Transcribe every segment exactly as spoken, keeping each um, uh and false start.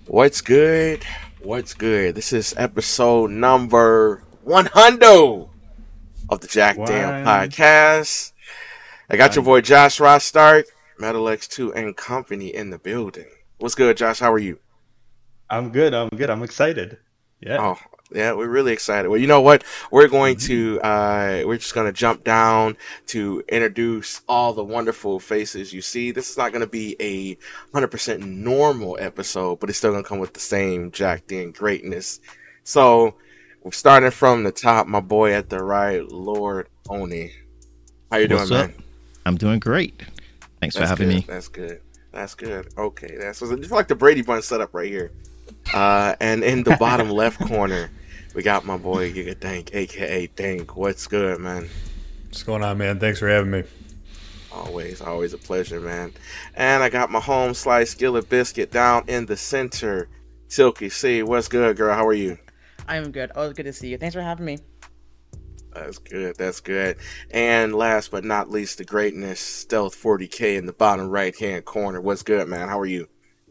What's good? What's good? This is episode number one hundred of the Jack Damn One. Podcast. I got your boy Josh Ross Stark, Metal X two and company in the building. What's good, Josh? How are you? I'm good. I'm good. I'm excited. Yeah. Oh, yeah, we're really excited. Well, you know what? We're going to, uh, we're just going to jump down to introduce all the wonderful faces you see. This is not going to be a one hundred percent normal episode, but it's still going to come with the same Jack Dan greatness. So, we're starting from the top, my boy at the right, Lord Oni. How you What's doing, up? man? I'm doing great. Thanks That's for having good. me. That's good. That's good. Okay, that's just like the Brady Bunch setup right here. Uh, and in the bottom left corner, we got my boy Giga Dank, aka Dank. What's good, man? What's going on, man? Thanks for having me. Always, always a pleasure, man. And I got my home slice skillet biscuit down in the center. Silky C, what's good, girl? How are you? I'm good. Always good to see you. Thanks for having me. That's good. That's good. And last but not least, the greatness, Stealth forty K in the bottom right hand corner. What's good, man? How are you?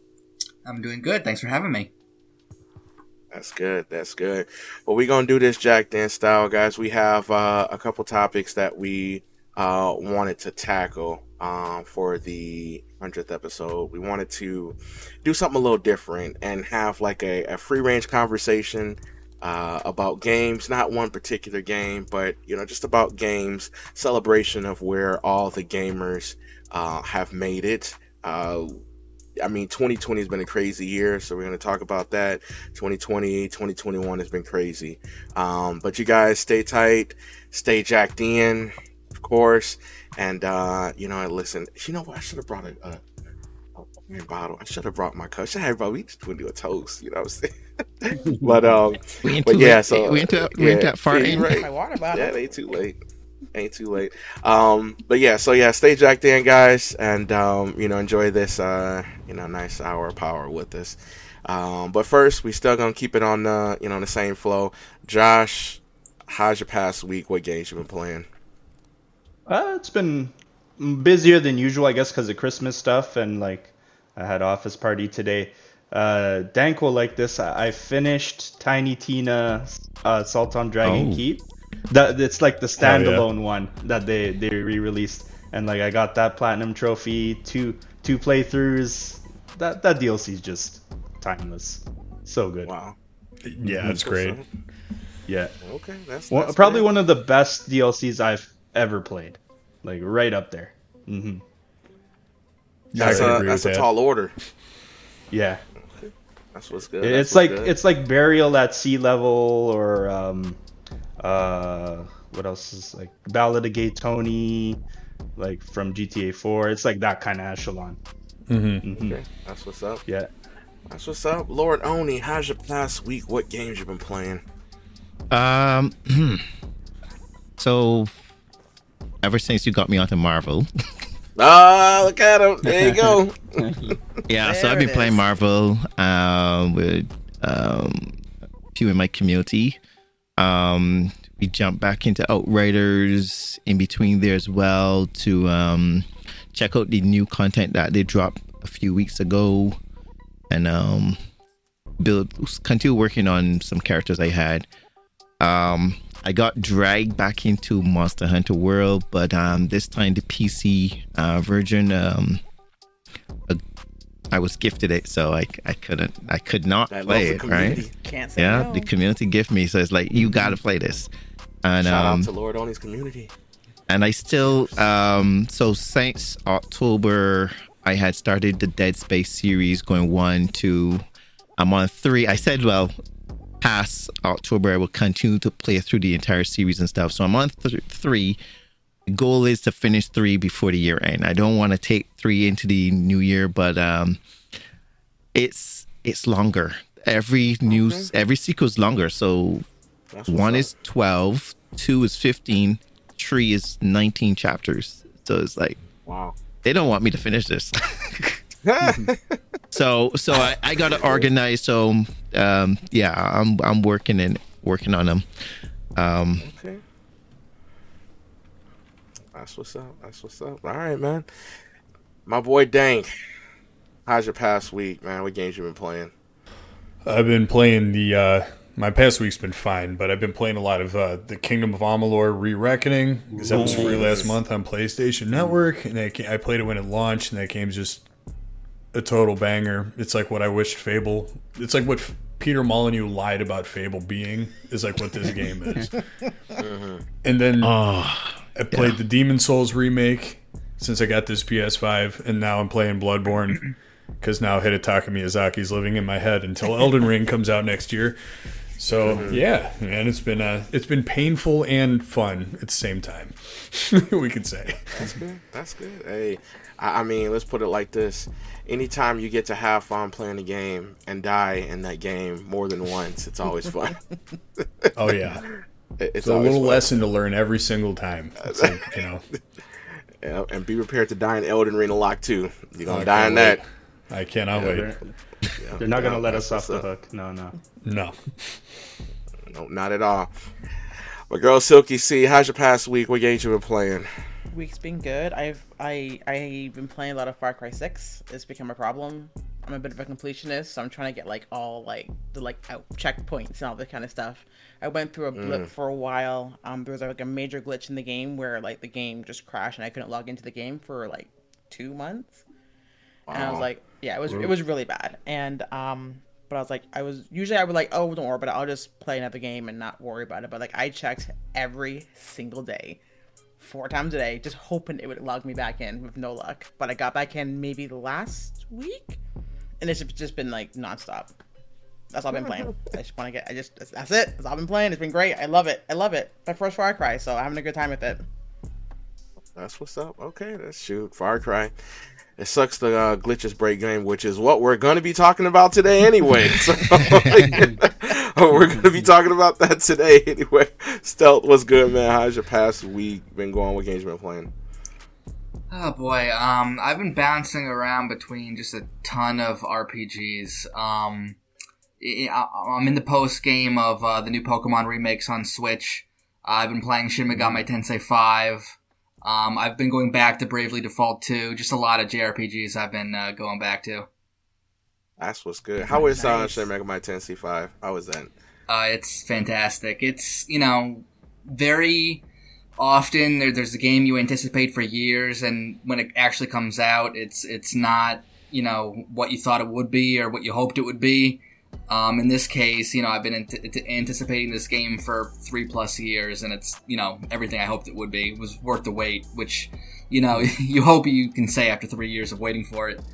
I'm doing good. Thanks for having me. That's good. That's good. Well, we're going to do this Jack Dan style, guys. We have uh, a couple topics that we uh, wanted to tackle um, for the hundredth episode. We wanted to do something a little different and have like a, a free range conversation uh, about games, not one particular game, but, you know, just about games, celebration of where all the gamers uh, have made it. Uh, I mean, twenty twenty has been a crazy year, so we're going to talk about that. twenty twenty, twenty twenty-one has been crazy. Um, but you guys stay tight, stay jacked in, of course. And, uh, you know, listen, you know what? I should have brought a, a, a wine bottle. I should have brought my cup. I should have brought, we just went to do a toast, you know what I'm saying? but, um, We ain't but too yeah, late. so. we ain't too, we yeah, ain't that far yeah, in. right. My water bottle. Yeah, it ain't too late. Ain't too late. Um, but yeah, so yeah, stay jacked in, guys, and um, you know, enjoy this uh, you know, nice hour of power with us. Um, but first, we still gonna keep it on the you know the same flow. Josh, how's your past week? What games you been playing? Uh, it's been busier than usual, I guess, because of Christmas stuff, and like I had office party today. Uh, Dank will like this. I, I finished Tiny Tina uh, Salt on Dragon Oh. Keep. That it's like the Oh, yeah. standalone one that they they re-released, and like I got that platinum trophy, two two playthroughs. That that D L C is just timeless, so good. Wow. Yeah, it's great. Yeah, Okay, that's, one, that's probably good. one of the best D L Cs I've ever played, like right up there. hmm That's I could a agree that's with a that. tall order. Yeah, That's what's good. That's it's what's like good. it's like Burial at Sea Level, or um, uh, what else is like Ballad of Gay Tony, like from G T A four. It's like that kind of echelon. Mm-hmm. hmm Okay, that's what's up. Yeah. That's what's up, Lord Oni. How's your past week? What games you been playing? Um, so ever since you got me onto Marvel, Ah, look at him. There you go. yeah. so There I've been it playing is. Marvel um, with um, a few in my community. Um, we jumped back into Outriders in between there as well to um, check out the new content that they dropped a few weeks ago, and um, build continue working on some characters I had. Um, I got dragged back into Monster Hunter World, but um, this time the P C uh, version, um, uh, I was gifted it, so I I couldn't I could not I love play the it, community. right? Can't say Yeah, no. the community gift me, so it's like you gotta play this, and Shout um, out to Lord Oni's community. and I still um so since October I had started the Dead Space series, going one, two. I'm on three. I said, well, past October I will continue to play through the entire series and stuff. So I'm on th- three. The goal is to finish three before the year end. I don't want to take three into the new year, but um, it's it's longer. Every new Okay. every sequel is longer. So That's what's one up. is twelve, two is fifteen, three is nineteen chapters. So it's like Wow. they don't want me to finish this. so so I, I gotta organize. So um yeah, I'm I'm working and working on them. Um Okay. That's what's up. That's what's up. All right, man. My boy Dank. How's your past week, man? What games you been playing? I've been playing the. Uh, my past week's been fine, but I've been playing a lot of uh, the Kingdom of Amalur: Re-Reckoning because that was free last month on PlayStation Network, and I, I played it when it launched, and that game's just a total banger. It's like what I wished Fable. It's like what Peter Molyneux lied about Fable being. Is like what this game is. Mm-hmm. And then oh, I played yeah. the Demon Souls remake since I got this P S five, and now I'm playing Bloodborne because now Hidetaka Miyazaki's living in my head until Elden Ring comes out next year. So mm-hmm. yeah, man, it's been uh, it's been painful and fun at the same time. We could say that's good. That's good. Hey, I, I mean, let's put it like this: anytime you get to have fun playing a game and die in that game more than once, it's always fun. Oh yeah, it, it's so a little fun. lesson to learn every single time. It's like, you know, yeah, and be prepared to die in Elden Ring a lot too. You're gonna I die in wait. that. I cannot yeah, wait. They're, yeah, they're not yeah, gonna let us off the up. hook. No, no, no, no, not at all. But girl, Silky C, how's your past week? What games you been playing? Week's been good. I've I I've been playing a lot of Far Cry six. It's become a problem. I'm a bit of a completionist, so I'm trying to get like all like the like out checkpoints and all that kind of stuff. I went through a blip mm. for a while. Um, there was like a major glitch in the game where like the game just crashed and I couldn't log into the game for like two months. Wow. And I was like, yeah, it was Ooh. it was really bad. And um, but I was like, I was usually I would like, oh, don't worry about it. I'll just play another game and not worry about it. But like, I checked every single day, four times a day, just hoping it would log me back in with no luck. But I got back in maybe last week, and it's just been like nonstop. That's all I've been playing. I just want to get. I just that's it. That's all I've been playing. It's been great. I love it. I love it. My first Far Cry, so I'm having a good time with it. That's what's up. Okay, let's shoot Far Cry. It sucks the uh, glitches break game, which is what we're going to be talking about today anyway. So, we're going to be talking about that today anyway. Stealth, what's good, man? How's your past week been going? What games you been playing? Oh boy, um, I've been bouncing around between just a ton of R P Gs. Um, I'm in the post game of uh, the new Pokemon remakes on Switch. I've been playing Shin Megami Tensei five. Um, I've been going back to Bravely Default two. Just a lot of J R P Gs I've been uh, going back to. That's what's good. How is uh, Shin Megami Tensei five? How is that? Uh, it's fantastic. It's, you know, very often there, there's a game you anticipate for years, and when it actually comes out, it's it's not, you know, what you thought it would be or what you hoped it would be. Um, in this case, you know, I've been ant- anticipating this game for three plus years, and it's, you know, everything I hoped it would be. It was worth the wait, which, you know, you hope you can say after three years of waiting for it.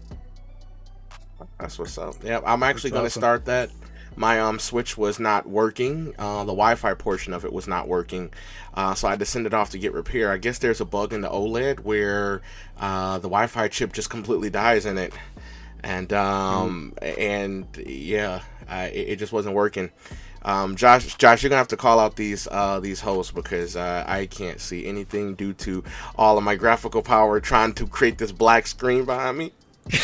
That's what's up. Yeah, I'm actually going to awesome. start that. My um Switch was not working. Uh, the Wi-Fi portion of it was not working. Uh, so I had to send it off to get repaired. I guess there's a bug in the OLED where uh, the Wi-Fi chip just completely dies in it. And, um, mm. and yeah, uh, it, it just wasn't working. Um, Josh, Josh, you're gonna have to call out these, uh, these hosts because, uh, I can't see anything due to all of my graphical power trying to create this black screen behind me.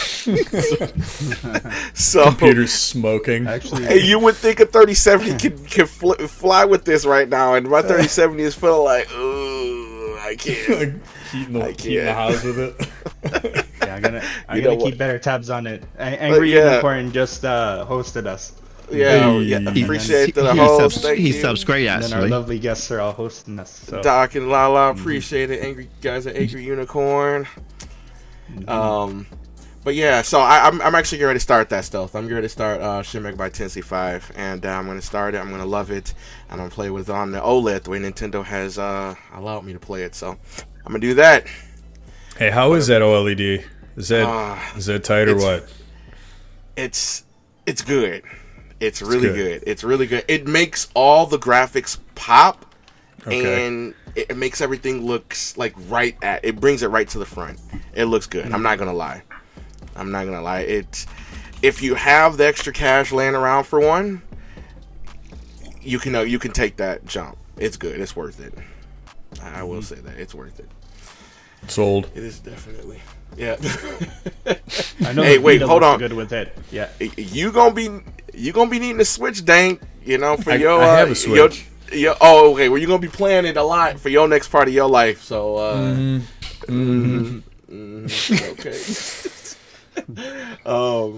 So computer's smoking. Actually, you would think a thirty seventy can, can fl- fly with this right now, and my thirty seventy is feeling like, ooh, I can't. Like heating the, I can't. Heating the house with it. Yeah, I'm gonna, I'm gonna keep better tabs on it. Angry yeah. Unicorn just uh, hosted us. Yeah, yeah, appreciate the host. Thank he you. subs great, actually. And then our lovely guests are all hosting us. So. Doc and Lala, appreciate it. Angry guys at Angry Unicorn. Mm-hmm. Um, but yeah, so I, I'm I'm actually getting ready to start that Stealth. I'm ready to start uh, Shin Megami Tensei five, and uh, I'm gonna start it. I'm gonna love it. I'm gonna play with it on the OLED the way Nintendo has uh, allowed me to play it. So I'm gonna do that. Hey, how is that OLED? Is that uh, is that tight or what? It's it's good. It's really it's good. good. It's really good. It makes all the graphics pop, okay. and it makes everything looks like right at. It brings it right to the front. It looks good. Mm-hmm. I'm not gonna lie. I'm not gonna lie. It if you have the extra cash laying around for one, you can uh, you can take that jump. It's good. It's worth it. I, I will mm-hmm. say that it's worth it. Sold. It is definitely. Yeah. I know. Hey, wait, hold on. Good with it. Yeah. You gonna be you gonna be needing a Switch, Dank. You know, for I, your. I have uh, a Switch. Your, your, oh, okay. Well, you're gonna be playing it a lot for your next part of your life. So. Uh, mm-hmm. Mm-hmm. Mm-hmm. Okay. um.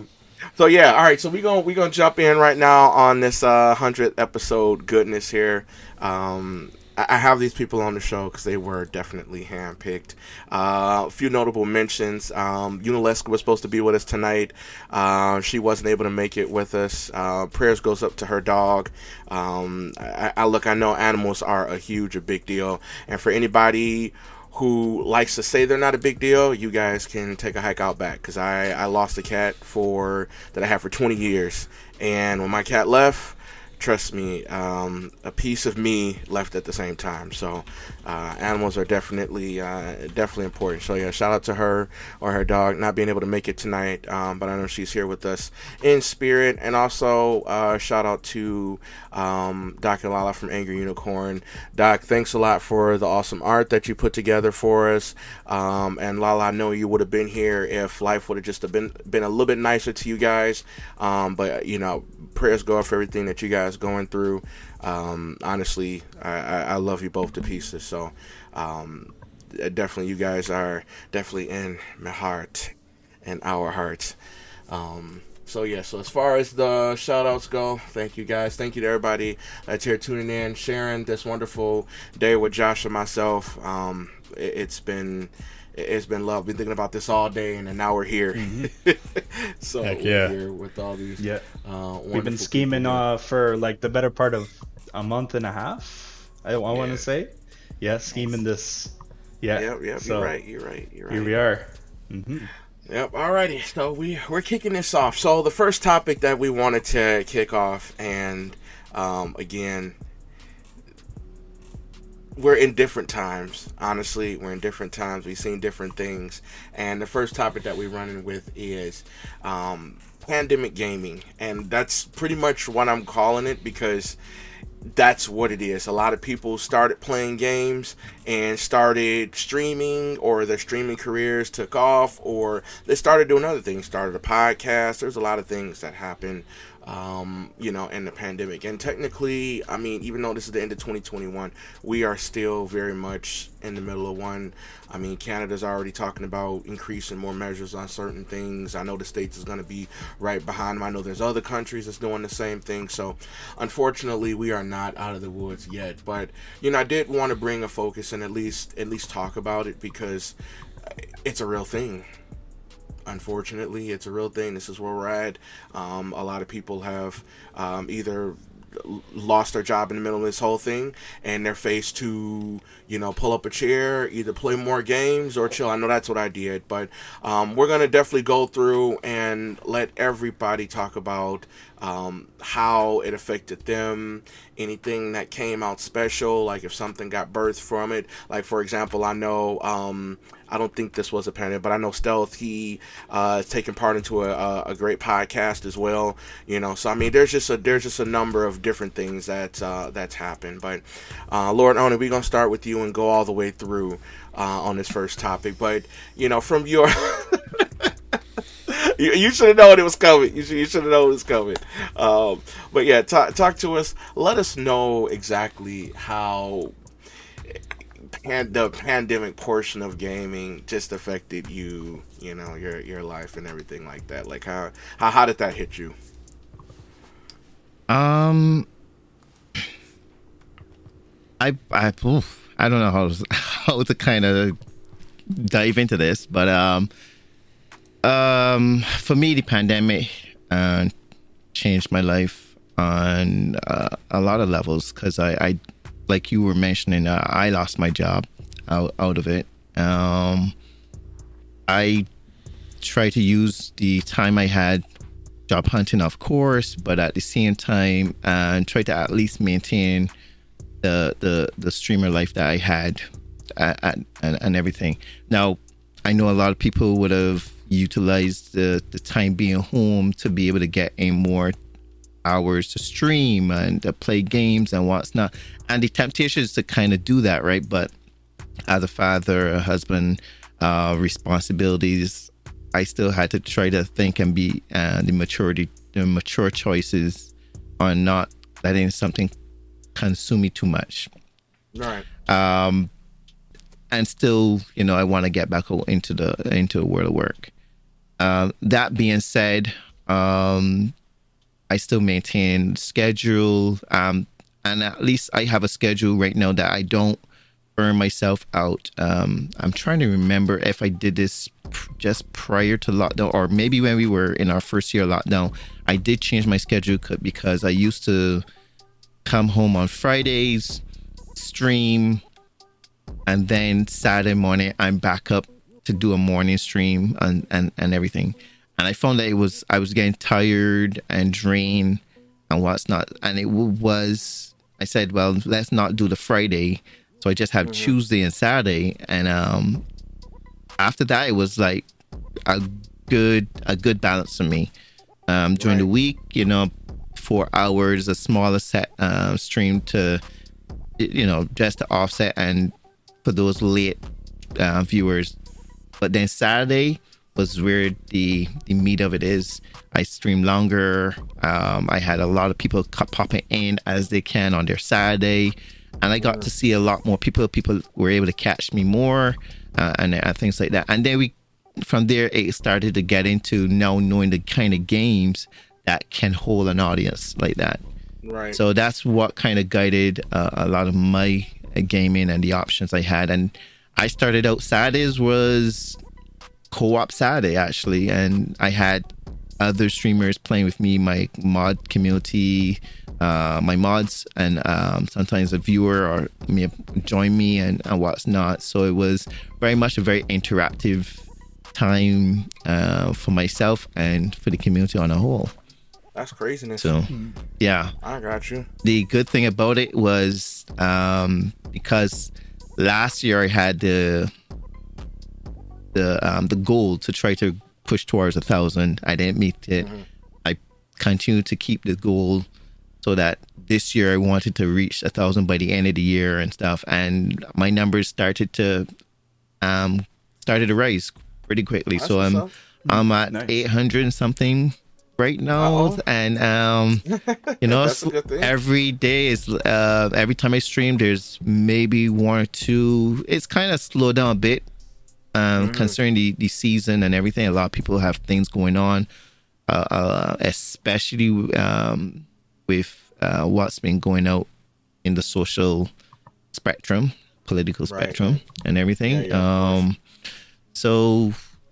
So yeah, all right. So we gonna we gonna jump in right now on this uh, hundredth episode goodness here. Um, I, I have these people on the show because they were definitely handpicked. Uh, a few notable mentions. Um, Unileska was supposed to be with us tonight. Uh, she wasn't able to make it with us. Uh, prayers goes up to her dog. Um, I, I look. I know animals are a huge, a big deal, and for anybody who likes to say they're not a big deal, you guys can take a hike out back, because I, I lost a cat for that I had for twenty years, and when my cat left, trust me, um, a piece of me left at the same time. So uh, animals are definitely uh, definitely important. So yeah, shout out to her or her dog not being able to make it tonight, um, but I know she's here with us in spirit. And also uh, shout out to um, Doctor Lala from Angry Unicorn. Doc, thanks a lot for the awesome art that you put together for us. Um, and Lala, I know you would have been here if life would have just been been a little bit nicer to you guys. Um, but you know, prayers go up for everything that you guys going through. Um, honestly, I, I, I love you both to pieces. So um, definitely, you guys are definitely in my heart and our hearts. Um, so yeah, so as far as the shout outs go, thank you guys. Thank you to everybody that's here tuning in, sharing this wonderful day with Josh and myself. Um, it, it's been It's been love. Been thinking about this all day, and now we're here. Mm-hmm. so Heck we're yeah. here with all these. Yeah, uh, we've been scheming uh, for like the better part of a month and a half. I, I yeah. want to say, yeah, scheming this. Yeah, yep, yep. So, you're right. You're right. You're right. Here we are. Mm-hmm. Yep. Alrighty. So we we're kicking this off. So the first topic that we wanted to kick off, and um, again. We're in different times. Honestly, we're in different times. We've seen different things. And the first topic that we're running with is um, pandemic gaming. And that's pretty much what I'm calling it, because that's what it is. A lot of people started playing games and started streaming, or their streaming careers took off, or they started doing other things, started a podcast. There's a lot of things that happened Um, you know, in the pandemic. And technically, I mean, even though this is the end of twenty twenty-one, we are still very much in the middle of one. I mean, Canada's already talking about increasing more measures on certain things. I know the States is going to be right behind them. I know there's other countries that's doing the same thing. So, unfortunately, we are not out of the woods yet. But, you know, I did want to bring a focus and at least at least talk about it, because it's a real thing. Unfortunately, it's a real thing. This is where we're at. Um, a lot of people have um, either lost their job in the middle of this whole thing, and they're faced to, you know, pull up a chair, either play more games or chill. I know that's what I did, but um, we're going to definitely go through and let everybody talk about um, how it affected them, anything that came out special, like if something got birthed from it. Like, for example, I know, um, I don't think this was a pandemic, but I know Stealth, he uh, is taking part into a, a great podcast as well, you know. So I mean, there's just a there's just a number of different things that uh, that's happened. But uh, Lord Oni, we're gonna start with you and go all the way through uh, on this first topic. But you know, from your you, you should have known it was coming. You should you should have known it was coming. Um, but yeah, talk talk to us. Let us know exactly how and the pandemic portion of gaming just affected you, you know, your your life and everything like that. Like how how, how did that hit you? Um, I I oof, I don't know how to, how to kind of dive into this, but um, um, for me, the pandemic uh, changed my life on uh, a lot of levels, because I. I like you were mentioning, uh, I lost my job out, out of it. Um, I tried to use the time I had job hunting, of course, but at the same time, and uh, try to at least maintain the the, the streamer life that I had at, at, and, and everything. Now, I know a lot of people would have utilized the, the time being home to be able to get in more hours to stream and to play games and what's not, and the temptation is to kind of do that, right? But as a father, a husband, uh responsibilities, I still had to try to think and be uh, the maturity the mature choices on not letting something consume me too much, right? Um and still, you know, I want to get back into the into the world of work. Uh, that being said, Um, I still maintain schedule, um, and at least I have a schedule right now that I don't burn myself out. Um, I'm trying to remember if I did this pr- just prior to lockdown, or maybe when we were in our first year of lockdown. I did change my schedule c- because I used to come home on Fridays, stream, and then Saturday morning I'm back up to do a morning stream and, and, and everything. And I found that it was I was getting tired and drained and what's not. And it w- was I said, well, let's not do the Friday. So I just have mm-hmm. Tuesday and Saturday. And um, after that, it was like a good a good balance for me. Um, during right. the week, you know, four hours, a smaller set uh, stream to, you know, just to offset and for those late uh, viewers. But then Saturday was where the the meat of it is. I stream longer. Um, I had a lot of people popping in as they can on their Saturday, and I got to see a lot more people. People were able to catch me more, uh, and uh, things like that. And then we, from there, it started to get into now knowing the kind of games that can hold an audience like that. Right. So that's what kind of guided uh, a lot of my uh, gaming and the options I had. And I started out Saturdays was co-op Saturday actually, and I had other streamers playing with me, my mod community, uh, my mods, and um, sometimes a viewer or me join me and, and what's not. So it was very much a very interactive time uh, for myself and for the community on a whole. That's craziness. So, yeah. I got you. The good thing about it was um, because last year I had the the um, the goal to try to push towards a thousand. I didn't meet it. Mm-hmm. I continued to keep the goal so that this year I wanted to reach a thousand by the end of the year and stuff. And my numbers started to um started to rise pretty quickly. That's so I'm up. I'm at nice. eight hundred and something right now. Uh-oh. And um you know every day is uh every time I stream there's maybe one or two. It's kind of slowed down a bit. Um, mm. Concerning the, the season and everything, a lot of people have things going on, uh, uh, especially um, with uh, what's been going out in the social spectrum, political right. spectrum, and everything. Yeah, yeah, um, so,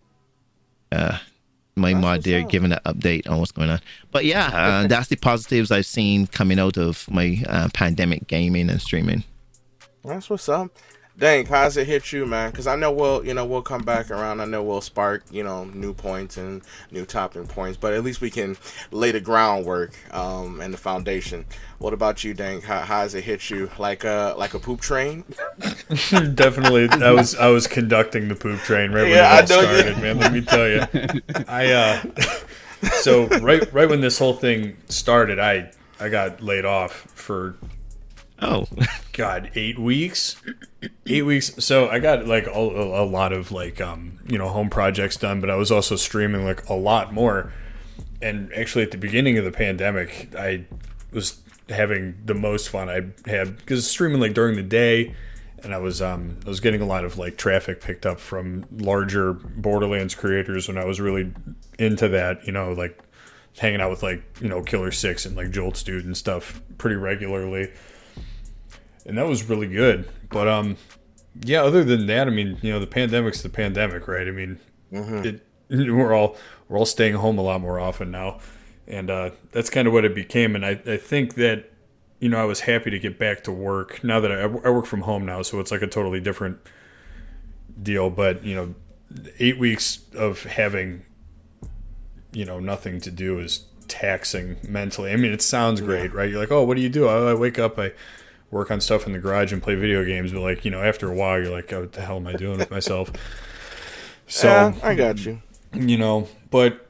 uh, my that's mod there giving an update on what's going on. But yeah, uh, that's the positives I've seen coming out of my uh, pandemic gaming and streaming. That's what's up. Dang, how's it hit you, man? Because I know we'll, you know, we'll come back around. I know we'll spark, you know, new points and new topping points, but at least we can lay the groundwork um, and the foundation. What about you, Dang? How, how has it hit you? Like a like a poop train? Definitely. I was I was conducting the poop train right when yeah, it all started, man. Let me tell you, I uh, so right right when this whole thing started, I I got laid off for. Oh, God, eight weeks, eight weeks. So I got like a, a lot of like, um, you know, home projects done, but I was also streaming like a lot more. And actually at the beginning of the pandemic, I was having the most fun I had because streaming like during the day, and I was, um, I was getting a lot of like traffic picked up from larger Borderlands creators when I was really into that, you know, like hanging out with like, you know, Killer Six and like Jolt Dude and stuff pretty regularly. And that was really good. But, um, yeah, other than that, I mean, you know, the pandemic's the pandemic, right? I mean, mm-hmm. it, we're all we're all staying home a lot more often now. And uh, that's kind of what it became. And I, I think that, you know, I was happy to get back to work now that I, I work from home now. So it's like a totally different deal. But, you know, eight weeks of having, you know, nothing to do is taxing mentally. I mean, it sounds great, right? You're like, oh, what do you do? I, I wake up, I work on stuff in the garage and play video games, but like, you know, after a while you're like, oh, what the hell am I doing with myself? So yeah, I got you. You know, but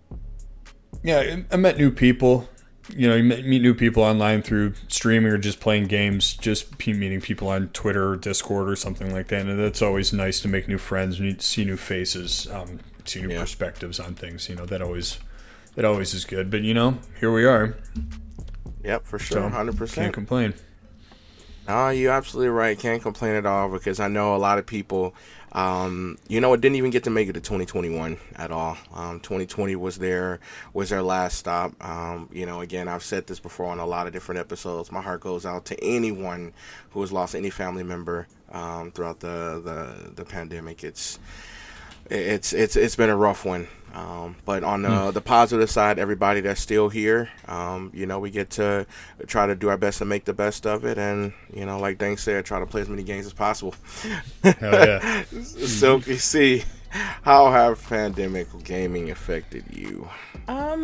yeah, I met new people. You know, you meet new people online through streaming or just playing games, just meeting people on Twitter or Discord or something like that. And that's always nice to make new friends, and see new faces, um, see new yeah. perspectives on things. You know, that always that always is good. But you know, here we are. Yep, for sure, one hundred percent. Can't complain. Oh, you're absolutely right. Can't complain at all because I know a lot of people, um, you know, it didn't even get to make it to twenty twenty-one at all. Um, twenty twenty was their was their last stop. Um, you know, again, I've said this before on a lot of different episodes. My heart goes out to anyone who has lost any family member um, throughout the, the the pandemic. It's it's it's it's been a rough one. Um, but on the, mm. the positive side, everybody that's still here, um, you know, we get to try to do our best to make the best of it. And, you know, like Dane said, try to play as many games as possible. Hell yeah. Silky C, how have pandemic gaming affected you? Um,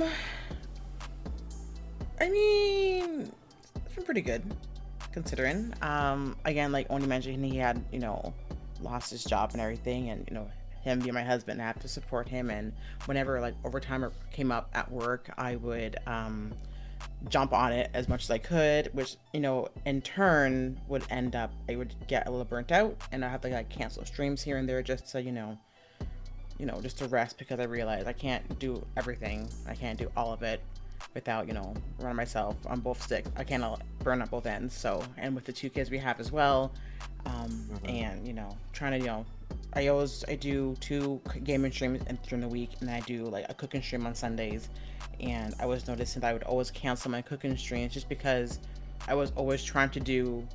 I mean, it's been pretty good, considering. Um, again, like Oni mentioned, he had, you know, lost his job and everything, and, you know, him being my husband, I have to support him, and whenever like overtime came up at work, I would um, jump on it as much as I could, which, you know, in turn would end up, I would get a little burnt out, and I have to like cancel streams here and there just to, you know, you know, just to rest, because I realized I can't do everything, I can't do all of it without, you know, running myself on both sticks. I can't burn up both ends. So, and with the two kids we have as well, um, mm-hmm. and, you know, trying to, you know, I always, I do two gaming streams during the week, and I do like a cooking stream on Sundays, and I was noticing that I would always cancel my cooking streams just because I was always trying to do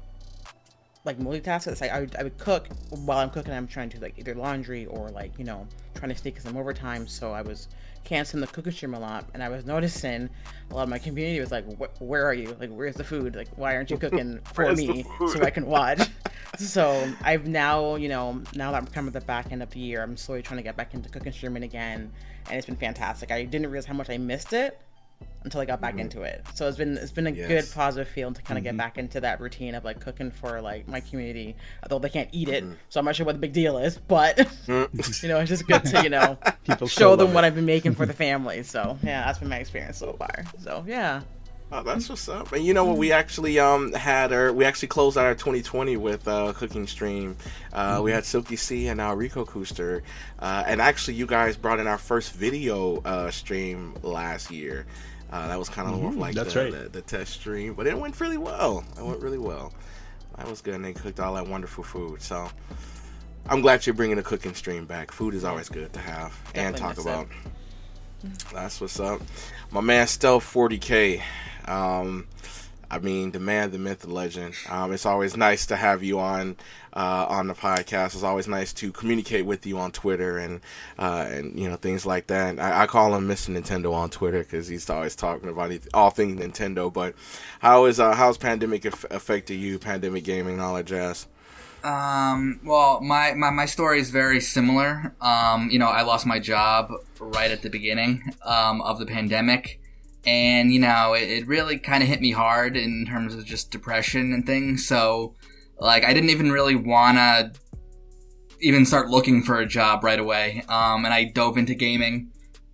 like multitask. It's like I would, I would cook while I'm cooking, I'm trying to do like either laundry or like, you know, trying to sneak some overtime, so I was canceling the cooking stream a lot, and I was noticing a lot of my community was like, where are you? Like, where's the food? Like, why aren't you cooking for me so I can watch? So I've now, you know, now that I'm coming to the back end of the year, I'm slowly trying to get back into cooking streaming again, and it's been fantastic. I didn't realize how much I missed it until I got back mm-hmm. into it. So it's been it's been a yes. good positive feeling to kind of mm-hmm. get back into that routine of like cooking for like my community, although they can't eat it, mm-hmm. so I'm not sure what the big deal is, but you know, it's just good to, you know, show them what I've been making for the family. So yeah, that's been my experience so far. So yeah. Oh, that's what's up. And you know what, we actually um had our we actually closed out our twenty twenty with a uh, cooking stream. Uh, mm-hmm. We had Silky C and now Rico Cooster, uh, and actually you guys brought in our first video uh, stream last year. Uh, that was kind of mm-hmm. like the, right. the, the test stream, but it went really well. It went really well. That was good, and they cooked all that wonderful food. So I'm glad you're bringing the cooking stream back. Food is always good to have Definitely and talk about. It. That's what's up. My man Stealth forty K. Um, I mean, the man, the myth, the legend. Um, it's always nice to have you on uh, on the podcast. It's always nice to communicate with you on Twitter and uh, and you know, things like that. I, I call him Mister Nintendo on Twitter because he's always talking about all things Nintendo. But how is uh, how's pandemic af- affected you? Pandemic gaming, and all that jazz. Um, well, my, my, my story is very similar. Um, you know, I lost my job right at the beginning um, of the pandemic. And, you know, it, it really kind of hit me hard in terms of just depression and things. So, like, I didn't even really want to even start looking for a job right away. Um, and I dove into gaming.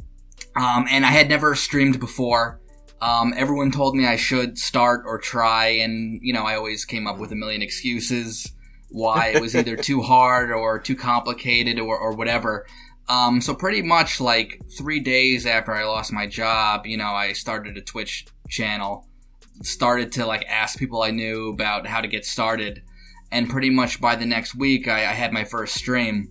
Um, and I had never streamed before. Um, everyone told me I should start or try. And, you know, I always came up with a million excuses why it was either too hard or too complicated or, or whatever. Um, so pretty much like three days after I lost my job, you know, I started a Twitch channel, started to like ask people I knew about how to get started. And pretty much by the next week, I, I had my first stream,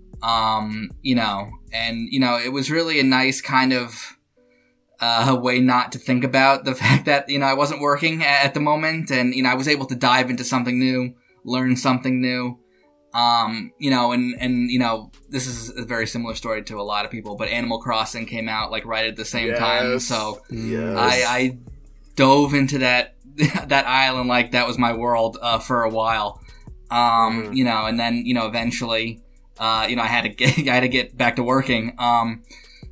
um, you know, and, you know, it was really a nice kind of, uh, way not to think about the fact that, you know, I wasn't working at the moment, and, you know, I was able to dive into something new, learn something new. Um, you know, and, and, you know, this is a very similar story to a lot of people, but Animal Crossing came out, like, right at the same yes. time, so yes. I, I dove into that, that island like that was my world, uh, for a while. Um, mm. you know, and then, you know, eventually, uh, you know, I had to get, I had to get back to working. Um,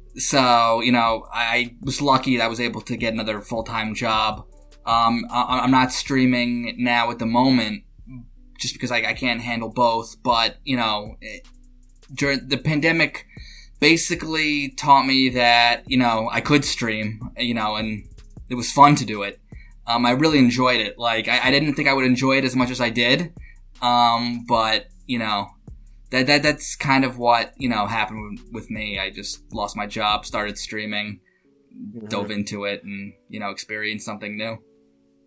so, you know, I was lucky that I was able to get another full-time job. Um, I, I'm not streaming now at the moment, just because I, I can't handle both, but, you know, it, during the pandemic basically taught me that, you know, I could stream, you know, and it was fun to do it. Um, I really enjoyed it. Like, I, I didn't think I would enjoy it as much as I did, um, but, you know, that, that that's kind of what, you know, happened with me. I just lost my job, started streaming, mm-hmm. dove into it, and, you know, experienced something new.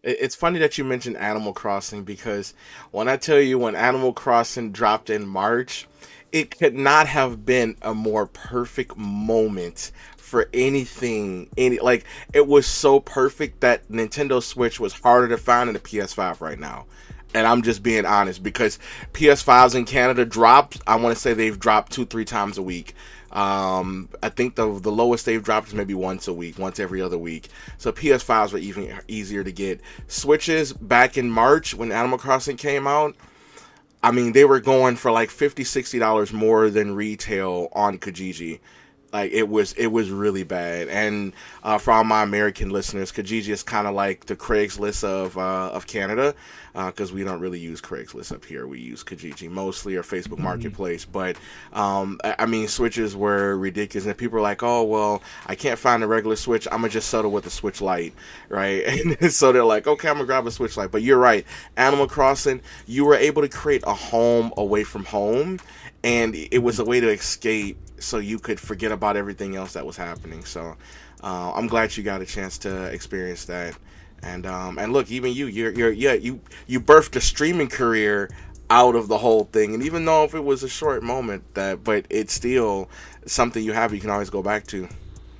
It's funny that you mentioned Animal Crossing, because when I tell you, when Animal Crossing dropped in March, it could not have been a more perfect moment for anything. Any like it was so perfect that Nintendo Switch was harder to find than the P S five right now. And I'm just being honest, because P S fives in Canada dropped. I want to say they've dropped two, three times a week. Um, I think the the lowest they've dropped is maybe once a week, once every other week. So P S fives were even easier to get. Switches back in March when Animal Crossing came out, I mean, they were going for like fifty dollars, sixty dollars more than retail on Kijiji. Like, it was it was really bad. And uh, for all my American listeners, Kijiji is kind of like the Craigslist of uh, of Canada, because uh, we don't really use Craigslist up here. We use Kijiji mostly, or Facebook mm-hmm. Marketplace. But, um, I, I mean, Switches were ridiculous. And people are like, oh, well, I can't find a regular Switch. I'm going to just settle with a Switch Lite, right? And so they're like, okay, I'm going to grab a Switch Lite. But you're right. Animal Crossing, you were able to create a home away from home. And it was a way to escape, so you could forget about everything else that was happening. So uh, I'm glad you got a chance to experience that. And um, and look, even you, you're you're yeah you you birthed a streaming career out of the whole thing. And even though if it was a short moment, that but it's still something you have you can always go back to.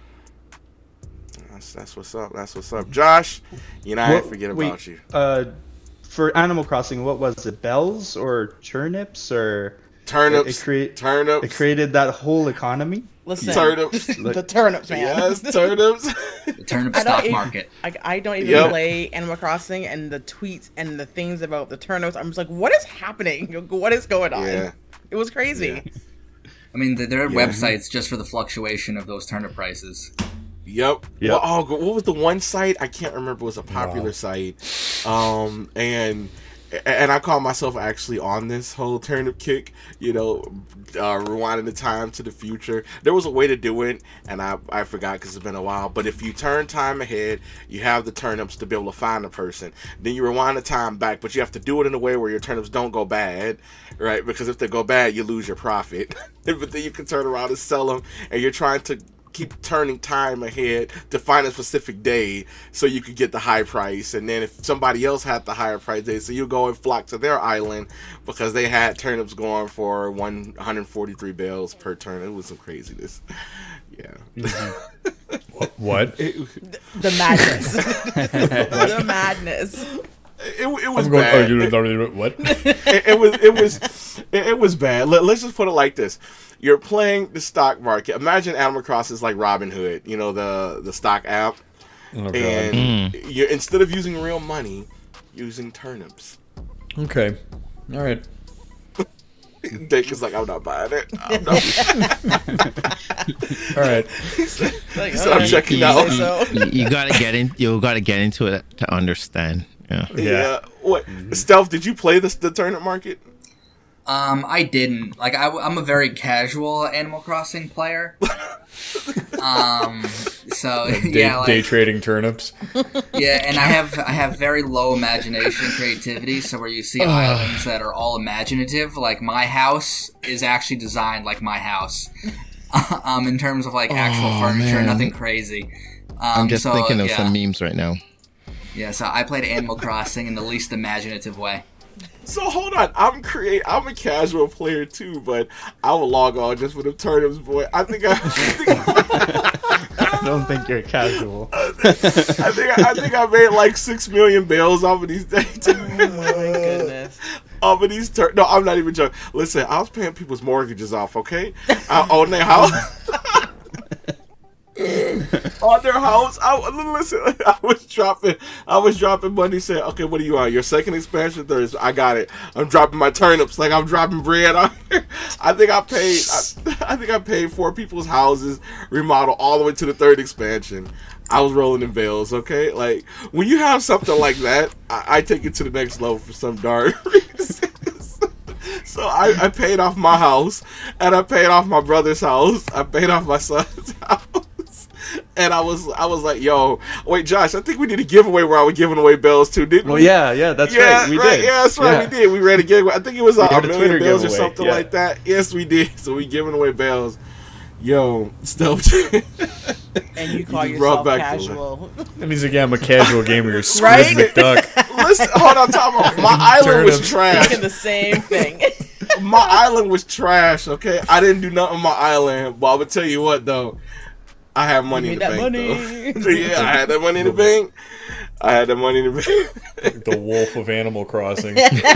That's that's what's up. That's what's up, Josh. You know I didn't forget wait, about you. Uh, for Animal Crossing, what was it? Bells or turnips or? Turnips, it, it crea- turnips. It created that whole economy. Listen, turnips. The turnips, man. Yes, turnips. The turnip stock even, market. I, I don't even yep. play Animal Crossing, and the tweets and the things about the turnips, I'm just like, what is happening? What is going on? Yeah. It was crazy. Yeah. I mean, there are yeah. websites just for the fluctuation of those turnip prices. Yep. Yep. Well, oh, what was the one site? I can't remember. It was a popular wow. site. Um, and and I call myself actually on this whole turnip kick, you know, uh, rewinding the time to the future. There was a way to do it, and I, I forgot because it's been a while. But if you turn time ahead, you have the turnips to be able to find the person. Then you rewind the time back, but you have to do it in a way where your turnips don't go bad, right? Because if they go bad, you lose your profit. But then you can turn around and sell them, and you're trying to keep turning time ahead to find a specific day so you could get the high price. And then if somebody else had the higher price day, so you go and flock to their island because they had turnips going for one hundred forty-three bells per turnip. It was some craziness. Yeah. Mm-hmm. What? The, the madness. The madness. It, it was I'm going, bad. Oh, you don't what? It, it was it was it, it was bad. Let, let's just put it like this: you're playing the stock market. Imagine Animal Crossing is like Robinhood, you know, the the stock app, oh, and Mm. you instead of using real money, using turnips. Okay, all right. Dick is like, I'm not buying it. I'm not. All right. Like, So I'm right, checking you out. say so. you, you gotta get in. You gotta get into it to understand. Yeah. Yeah. Yeah. What Stealth? Did you play this the turnip market? Um, I didn't. Like, I, am a very casual Animal Crossing player. um, so Day, yeah, like, day trading turnips. yeah, and I have I have very low imagination and creativity. So where you see islands that are all imaginative, like my house is actually designed like my house. um, in terms of like actual Oh, furniture, man. nothing crazy. Um, I'm just so, thinking of yeah. some memes right now. Yeah, so I played Animal Crossing in the least imaginative way. So hold on, I'm create. I'm a casual player too, but I will log on just for the turnips, boy. I think I. I, think I, I don't think you're casual. I think I, I think I made like six million bells off of these days. Oh my goodness. Off of these tur- No, I'm not even joking. Listen, I was paying people's mortgages off. Okay, I own their house. On their house, I listen. I was dropping, I was dropping money. Saying, "Okay, what are you on? Your second expansion, third? I got it. I'm dropping my turnips like I'm dropping bread on here." I think I paid. I, I think I paid for people's houses remodel all the way to the third expansion. I was rolling in bells. Okay, like when you have something like that, I, I take it to the next level for some darn reason. So I, I paid off my house, and I paid off my brother's house. I paid off my son's house. And I was, I was like, "Yo, wait, Josh, I think we did a giveaway where I was giving away bells too, didn't Well, we?" yeah, yeah, that's yeah, right. We right, did. Yeah, that's right. Yeah. We did. We ran a giveaway. I think it was uh, We a did a million Twitter bells or giveaway, something yeah. like that. Yes, we did. So we giving away bells. Yo, Stealth. And you call You brought yourself back the- casual. And he's like, yeah, I'm a casual gamer. You're Right? Squid McDuck. Listen, hold on, time out. My island was Turnips. trash. Thinking the same thing. My island was trash. Okay, I didn't do nothing on my island, but I would tell you what though, I had money You in made the that bank. money. Though. Yeah, I had that money in the bank. I had that money in the bank. The wolf of Animal Crossing.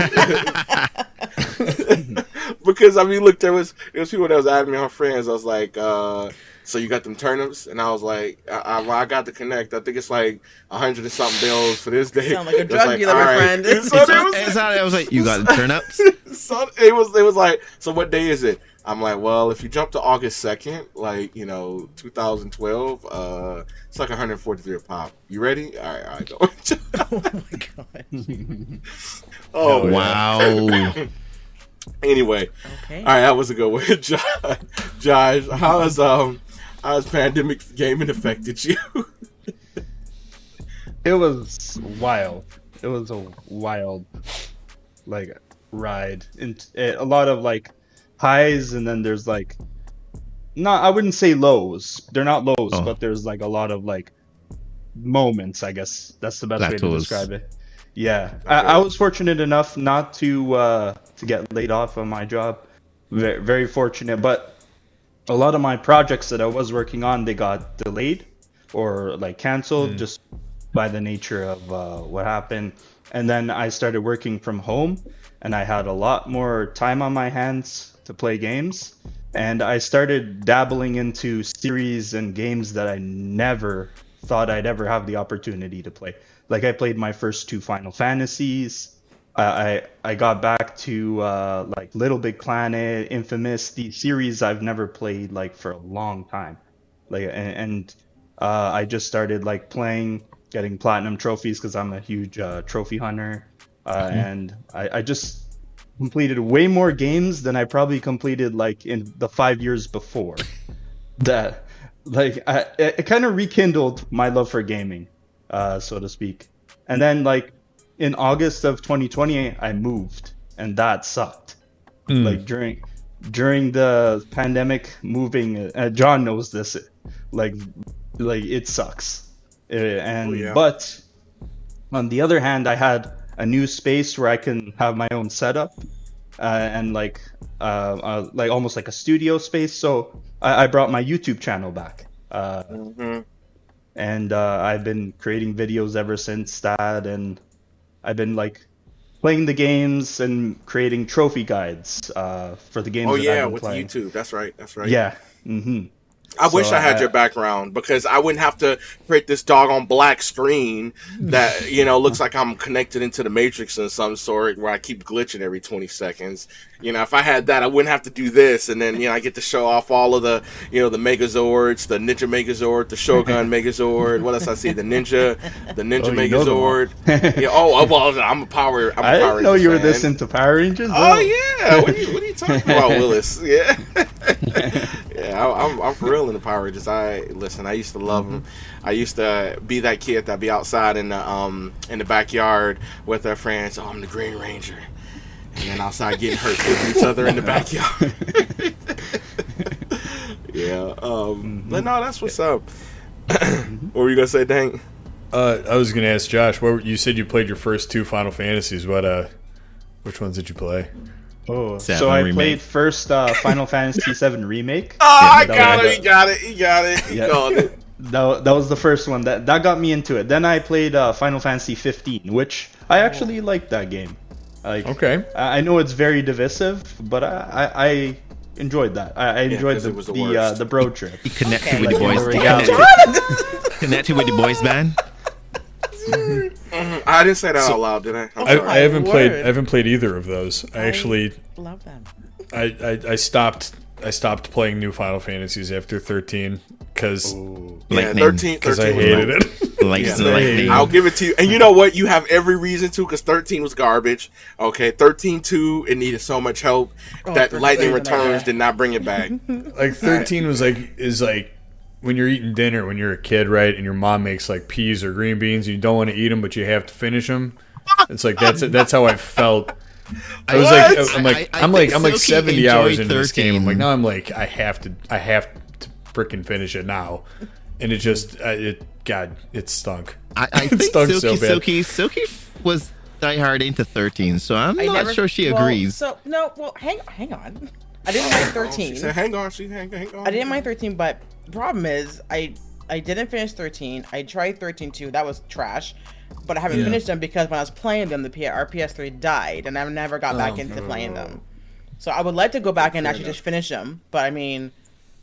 Because I mean, look, there was there was people that was adding me on friends. I was like, uh, so you got them turnips, and I was like, I, I, well, I got the connect. I think it's like a hundred and something bills for this day. Sound like a It was drug dealer, my all right. friend. So It's they not- was it's like- not- I was like, you got the turnips? so it was it was like, so what day is it? I'm like, well, if you jump to August second, like, you know, two thousand twelve, uh, it's like one hundred forty-three a pop. You ready? All right, all right, go. Oh my god. Oh, Wow. Anyway, Okay. all right, that was a good one. Josh, Josh, how has um, how has pandemic gaming affected you? It was wild. It was a wild, like, ride. And a lot of like highs, and then there's like, not I wouldn't say lows. They're not lows, Oh. but there's like a lot of like moments. I guess that's the best way to Plateaus. describe it. Yeah, I, I was fortunate enough not to uh, to get laid off on my job. Very, very fortunate, but a lot of my projects that I was working on, they got delayed or like canceled just by the nature of uh, what happened. And then I started working from home, and I had a lot more time on my hands to play games. And I started dabbling into series and games that I never thought I'd ever have the opportunity to play. Like, I played my first two Final Fantasies. I I, I got back to uh, like Little Big Planet, Infamous, these series I've never played like for a long time. Like, and, and uh, I just started like playing, getting platinum trophies because I'm a huge uh, trophy hunter, uh, and I, I just completed way more games than I probably completed like in the five years before. That, like, I, it, it kind of rekindled my love for gaming, uh, so to speak. And then like in August of twenty twenty, I moved, and that sucked. Like during during the pandemic, moving. Uh, John knows this. Like, like it sucks. Uh, and Oh, yeah. but on the other hand, I had a new space where I can have my own setup, uh, and like uh, uh, like almost like a studio space. So I, I brought my YouTube channel back. Uh, Mhm. and uh, I've been creating videos ever since that, and I've been like playing the games and creating trophy guides uh, for the games Oh that yeah, I've been with playing. YouTube. That's right. That's right. Yeah. Mm-hmm. I wish So I had I- your background because I wouldn't have to create this doggone black screen that, you know, looks like I'm connected into the Matrix in some sort where I keep glitching every twenty seconds. You know, if I had that, I wouldn't have to do this. And then, you know, I get to show off all of the, you know, the Megazords, the Ninja Megazord, the Shogun Megazord. What else I see? The Ninja, the Ninja Oh, you know them all. Megazord. Yeah, oh, well, I'm a Power, I'm a I Power didn't know you were Rangers this fan. into Power Rangers. Oh though. yeah, what are you, what are you talking about, Willis? Yeah, yeah, I, I'm I'm for real in the Power Rangers. I listen. I used to love them. I used to be that kid that be outside in the um in the backyard with our friends. Oh, I'm the Green Ranger, and then outside getting hurt with each other in the backyard. Yeah, um, but no, that's what's up. What were you gonna say, Dang? Uh, I was going to ask Josh. What were, you said you played your first two Final Fantasies. What? Uh, which ones did you play? Oh, Seven so I remake. played first uh, Final Fantasy seven remake. Oh, I that got was it. He got it. He got it. He Yeah. called it. That, that was the first one that that got me into it. Then I played uh, Final Fantasy fifteen, which I actually liked that game. Like, Okay. I I know it's very divisive, but I I, I enjoyed that. I, I enjoyed 'cause the it was the the, uh, worst. the bro trip. You connected Okay. with the Like, boys. in the reality. Connected, connected with the boys band. I didn't say that out loud, did I? I'm I, sorry. I haven't played. word. I haven't played either of those. I actually, Love them. I, I, I stopped. I stopped playing new Final Fantasies after thirteen because Yeah, Lightning. thirteen, because I thirteen was hated like- it. Like Yeah, the lightning. I'll give it to you. And you know what? You have every reason to, because thirteen was garbage. Okay, thirteen two, it needed so much help that for Lightning sure. Returns did not bring it back. Like thirteen was like is like when you're eating dinner when you're a kid, right? And your mom makes like peas or green beans, and you don't want to eat them, but you have to finish them. It's like that's that's how I felt. I was What? like, I'm like, I- I I'm like, think I'm like Silky seventy hours enjoyed into this game. I'm like, thirteen. now I'm like, I have to, I have to freaking finish it now. and it just uh, it God it stunk. I, I It think stunk Silky, so bad. Silky, Silky was diehard into thirteen, so I'm I not never- sure she well, agrees. So no, well, hang hang on. I didn't mind Oh, she thirteen. said, hang on, she hang, hang on. I didn't mind thirteen, but the problem is I I didn't finish thirteen. I tried thirteen too. That was trash. But I haven't Yeah. finished them because when I was playing them, the P- our P S three died, and I never got back Oh. into playing them. So I would like to go back and actually enough. just finish them, but I mean,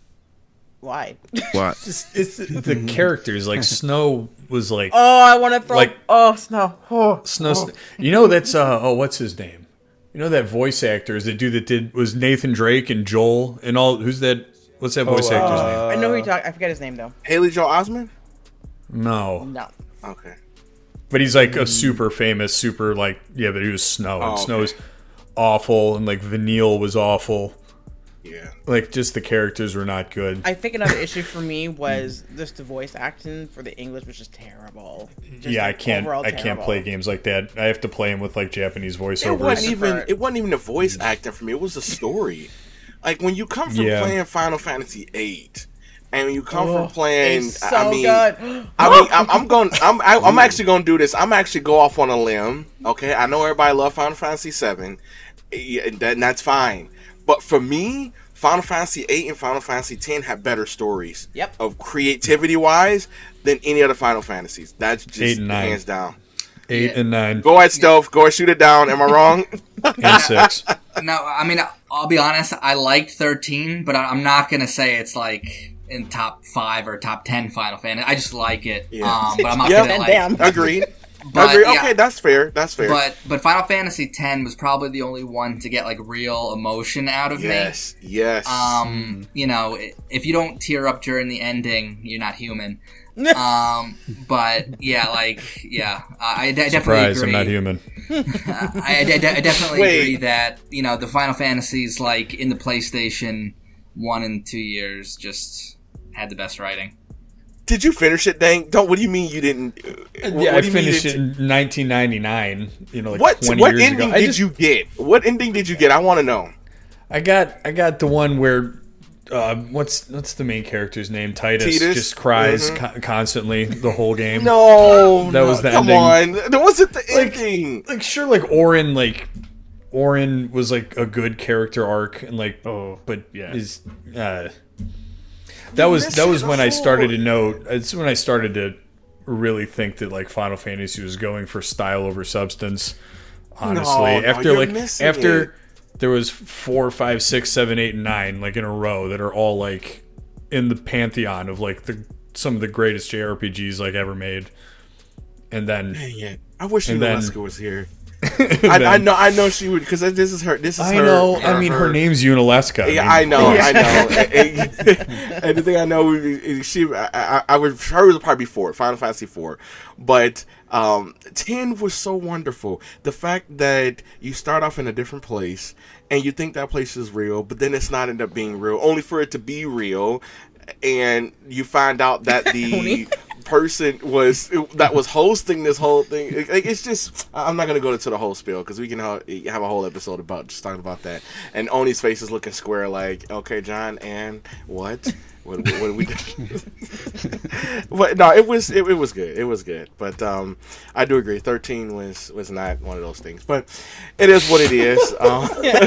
why? What? Just it's the characters like Snow was like Oh, I want to throw. Like- oh, snow. Oh, Snow. You know that's uh oh what's his name? You know that voice actor is the dude that did was Nathan Drake and Joel and all. Who's that? What's that voice Oh, actor's uh, name? I know who you talk. I forget his name though. Haley Joel Osment? No, No. Okay. but he's like a super famous, super like yeah. But he was Snow. And Oh, okay. Snow's awful, and like Vanille was awful. Yeah. Like just the characters were not good. I think another issue for me was just the voice acting for the English was just terrible. Just, yeah, I like, can't. overall I can't terrible. play games like that. I have to play them with like Japanese It voiceovers. wasn't even prefer it. it wasn't even the voice acting for me. It was the story. Like when you come from Yeah. playing Final Fantasy eight, and when you come from playing, It's so I mean, good. I mean, I'm, I'm going. I'm. I, I'm actually going to do this. I'm actually go off on a limb. Okay, I know everybody love Final Fantasy seven, yeah, and that, and that's fine. But for me, Final Fantasy eight and Final Fantasy ten have better stories. Yep. Of creativity wise than any other Final Fantasies. That's just Eight and nine. hands down. Eight and nine Go ahead, Stealth. Go ahead, shoot it down. Am I wrong? and six. No, I mean, I'll be honest. I liked thirteen, but I- I'm not gonna say it's like in top five or top ten Final Fantasy. I just like it. Yeah. Um, but I'm not Yeah. gonna like. Damn. Agreed. But, Agreed. yeah. Okay, that's fair. That's fair. But but Final Fantasy ten was probably the only one to get like real emotion out of yes, yes. me. Um, you know, i- if you don't tear up during the ending, you're not human. um, but yeah, like yeah, I, I de- definitely Surprise! agree. I'm not human. I, I, de- I definitely Wait. agree that you know the Final Fantasies, like in the PlayStation one and two years, just had the best writing. Did you finish it, Dang? Don't. What do you mean you didn't? uh, What, Yeah, what I do you mean finished you it didn't- in nineteen ninety-nine. You know, like What? twenty What years ending ago. I did just, you get? What ending did you get? I want to know. I got I got the one where uh, what's what's the main character's name? Titus, Titus? just cries Mhm. co- constantly the whole game. No, That no, was the come ending. on. That wasn't the Like- ending. Like sure, like Orin, like Orin was like a good character arc, and like Oh, but yeah. is uh, that was missed that was the when I whole- started to know. It's when I started to really think that like Final Fantasy was going for style over substance. Honestly, No, no, after you're like missing after it. there was four, five, six, seven, eight, and nine like in a row that are all like in the pantheon of like the some of the greatest J R P Gs like ever made, and then Dang it. I wish And then- Unileska was here. and I, I then- know. I know she would because this is her. This is I her. know. I mean, her, name's Unileska. Yeah, mean, I of know, course. I know. and, and the thing I know is she, I, I, I would, her was probably four, Final Fantasy four, but um, ten was so wonderful. The fact that you start off in a different place and you think that place is real, but then it's not end up being real, only for it to be real, and you find out that the person was that was hosting this whole thing. Like, it's just, I'm not gonna go into the whole spiel because we can ha- have a whole episode about just talking about that. And Oni's face is looking square, like, okay, John, and what? What, what, what did we do? But no, it was it, it was good. It was good. But um, I do agree. thirteen was was not one of those things. But it is what it is. Um,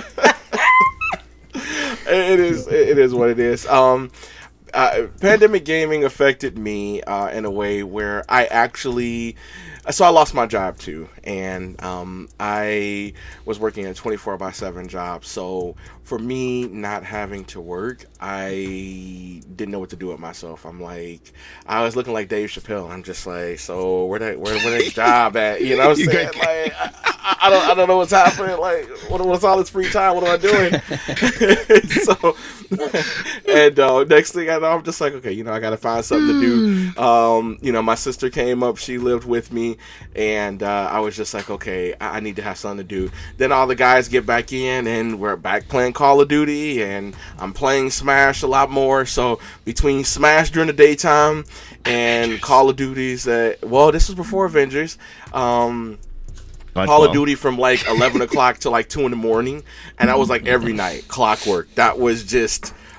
it is it is what it is. Um, uh, pandemic gaming affected me uh, in a way where I actually, so I lost my job too, and um, I was working a twenty-four by seven job. So for me, not having to work, I didn't know what to do with myself. I'm like, I was looking like Dave Chappelle. I'm just like, so where that where where that job at? You know what I'm You saying? got- Like, I, I, I don't I don't know what's happening. Like, what what's all this free time? What am I doing? So, and uh, next thing I know, I'm just like, okay, you know, I got to find something to do. Um, you know, my sister came up, she lived with me, and uh, I was just like, okay, I, I need to have something to do. Then all the guys get back in, and we're back playing Call of Duty, and I'm playing Smash a lot more. So between Smash during the daytime and Call of Duty's, uh, well, this was before Avengers. Um, Call of Godfall. Duty from like eleven o'clock to like two in the morning, and that was like every night, clockwork. That was just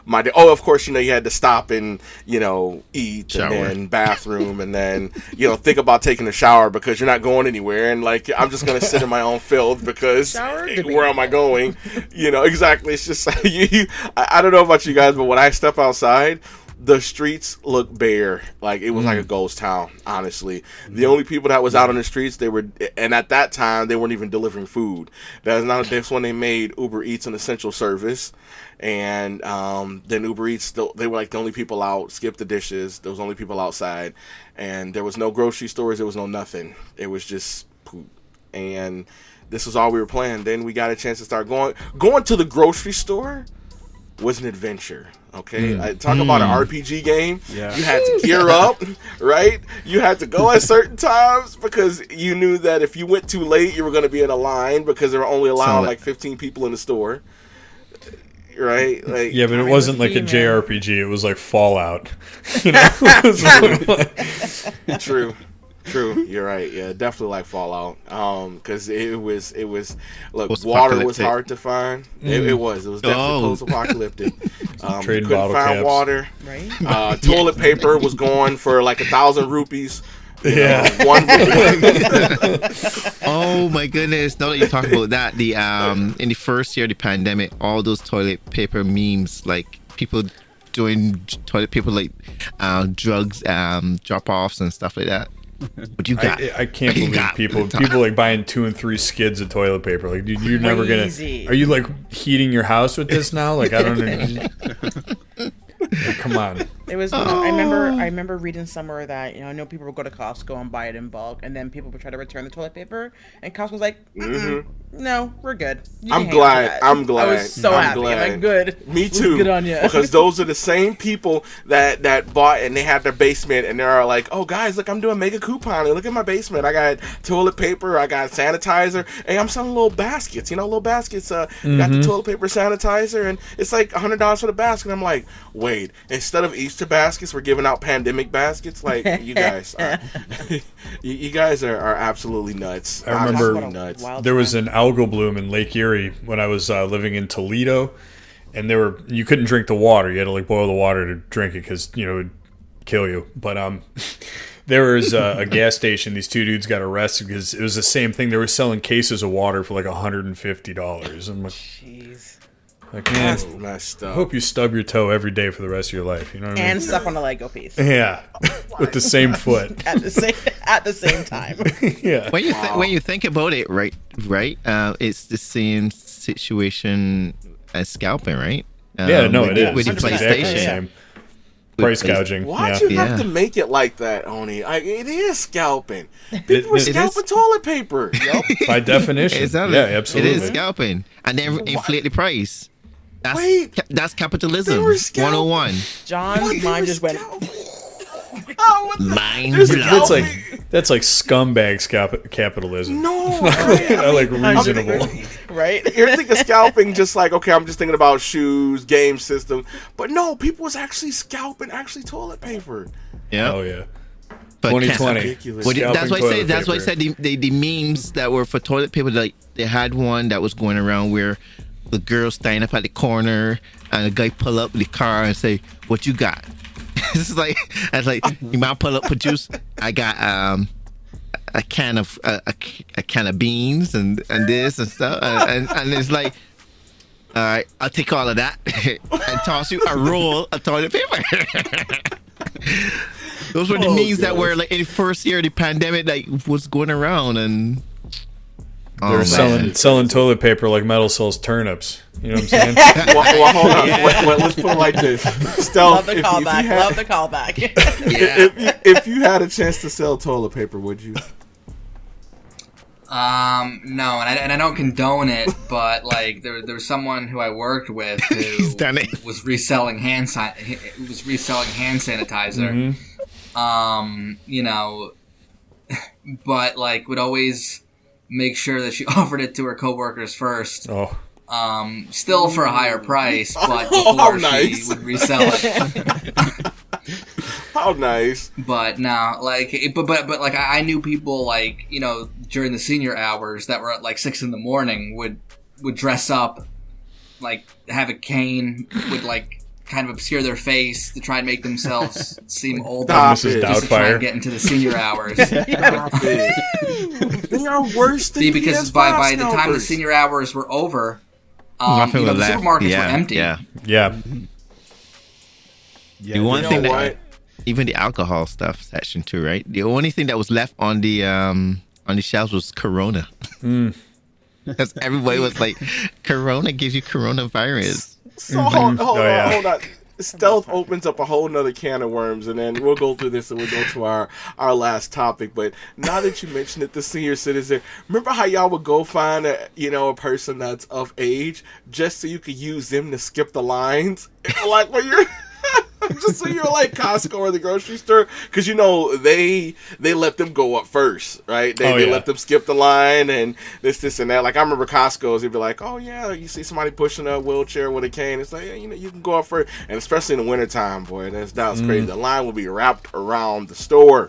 my day. Oh, of course, you know, you had to stop and, you know, eat Shower. and then bathroom and then, you know, think about taking a shower because you're not going anywhere. And like, I'm just going to sit in my own filth because Shower, where am I going? You know, exactly. It's just, you, you, I, I don't know about you guys, but when I step outside, the streets look bare. Like, it was like a ghost town, honestly. The only people that was out on the streets, they were, and at that time, they weren't even delivering food. That's not, that's when they made Uber Eats an essential service. And um, then Uber Eats, they were like the only people out, skip the dishes. There was only people outside. And there was no grocery stores. There was no nothing. It was just poop. And this was all we were playing. Then we got a chance to start going. Going to the grocery store was an adventure. Okay, mm. I talk mm. about an R P G game. Yeah. You had to gear up, right? You had to go at certain times because you knew that if you went too late, you were going to be in a line because they were only allowing like, like fifteen people in the store. Right? Like, yeah, but it wasn't like a J R P G. It was like Fallout. You know? True. True, you're right. Yeah, definitely like Fallout. Um, because it was, it was. Look, water was hard to find. Mm. It, it was. It was definitely oh. post-apocalyptic. Um, Trading couldn't bottle find caps. water. Right. Uh, toilet paper was going for like a thousand rupees. You Yeah. know, one. Oh my goodness! Now that you talk about that, the um in the first year of the pandemic, all those toilet paper memes, like people doing toilet paper like uh, drugs, um, drop offs and stuff like that. What you got? I, I can't You believe got people the people like buying two and three skids of toilet paper. Like, dude, you're never gonna. Crazy. Are you like heating your house with this now? Like, I don't know. Like, come on. It was. You know, I remember. I remember reading somewhere that you know, I know people would go to Costco and buy it in bulk, and then people would try to return the toilet paper, and Costco was like, mm "No, we're good." You can I'm hang glad. on to that." I'm glad. I was so I'm happy. glad. I'm like, good. Me too. Good on you. Because those are the same people that that bought and they had their basement and they're like, "Oh guys, look, I'm doing mega couponing. Look at my basement. I got toilet paper. I got sanitizer. Hey, I'm selling little baskets. You know, little baskets. Uh, mm-hmm. Got the toilet paper, sanitizer, and it's like a hundred dollars for the basket." I'm like, wait, instead of Easter baskets, we're giving out pandemic baskets. Like, you guys, are, you, you guys are, are absolutely nuts. I remember Absolutely nuts. there was an algal bloom in Lake Erie when I was uh, living in Toledo, and they were you couldn't drink the water. You had to like boil the water to drink it because you know it would kill you. But um, there was a, a gas station. These two dudes got arrested because it was the same thing. They were selling cases of water for like one hundred fifty dollars. I'm like, Jeez. like man, That's messed I up. hope you stub your toe every day for the rest of your life. You know what I mean? And suck on a Lego piece Yeah, with the same foot. at the same at the same time. Yeah. When you th- when you think about it, right, right, uh, it's the same situation as scalping, right? Um, Yeah, no, with it the, is. with the It's exactly the PlayStation. same. Price With- gouging. Why'd Yeah. you have Yeah. to make it like that, Oni? Like, it is scalping. It- People were it is. scalping toilet paper. By definition. Exactly. Yeah, absolutely. It is scalping, and then inflate the price. That's Wait. ca- that's capitalism. They were scalping. one oh one. John's What, they mind were just went. scalping? Oh, what the- Mind There's blown. That's like that's like scumbag scalp- capitalism. No. I like reasonable. Right? You're thinking scalping just like, okay, I'm just thinking about shoes, game system. But no, people was actually scalping actually toilet paper. Yeah. Oh yeah. But twenty can't- twenty. Ridiculous. Well, that's Scalping why I say toilet that's why I paper. said the, the the memes that were for toilet paper. Like they had one that was going around where the girl standing up at the corner and the guy pull up the car and say, "What you got?" This is like I was like, "You might pull up for juice." I got um a can of a, a, a can of beans and and this and stuff and, and, and it's like. All right, I'll take all of that and toss you a roll of toilet paper. Those were the Oh, memes that gosh. were like in the first year of the pandemic that was going around, and They oh, were man. selling selling toilet paper like metal sells turnips. You know what I'm saying? well, well, hold on. Well, well, let's put it like this. Stealth, Love the if, if, you callback. had, Love the callback. Yeah. if, you, if you had a chance to sell toilet paper, would you? Um, no, and I, and I don't condone it, but like there, there was someone who I worked with who He's done it. was reselling hand san- was reselling hand sanitizer. Um, you know, but like would always make sure that she offered it to her coworkers first. Oh. Um, still for a higher price, but Oh, before nice. she would resell it. How nice. But no, like, it, but but but like, I, I knew people like you know during the senior hours that were at like six in the morning would would dress up, like have a cane with like kind of obscure their face to try and make themselves seem older. Stop Missus it. Just to try Doubtfire. and get into the senior hours. Stop it. They are worse than See, because P S by, five by the time the scalpers. senior hours were over, um, Nothing you know, was the left. supermarkets yeah, were empty. Yeah. Yeah. Yeah, The one You thing know that what? even the alcohol stuff section too, right? The only thing that was left on the um on the shelves was Corona. Because everybody was like, Corona gives you coronavirus. So hold, hold Oh, on, yeah. hold on. Stealth opens up a whole nother can of worms, and then we'll go through this and we'll go to our, our last topic. But now that you mentioned it, the senior citizen, remember how y'all would go find a you know a person that's of age just so you could use them to skip the lines, like when you're. Just so you're like Costco or the grocery store, because you know they they let them go up first, right? They, Oh, they yeah. let them skip the line and this this and that. Like I remember Costco's, they'd be like, "Oh yeah, you see somebody pushing a wheelchair with a cane." It's like, yeah, you know, you can go up first, and especially in the wintertime, boy, that's that was Mm. crazy. The line will be wrapped around the store.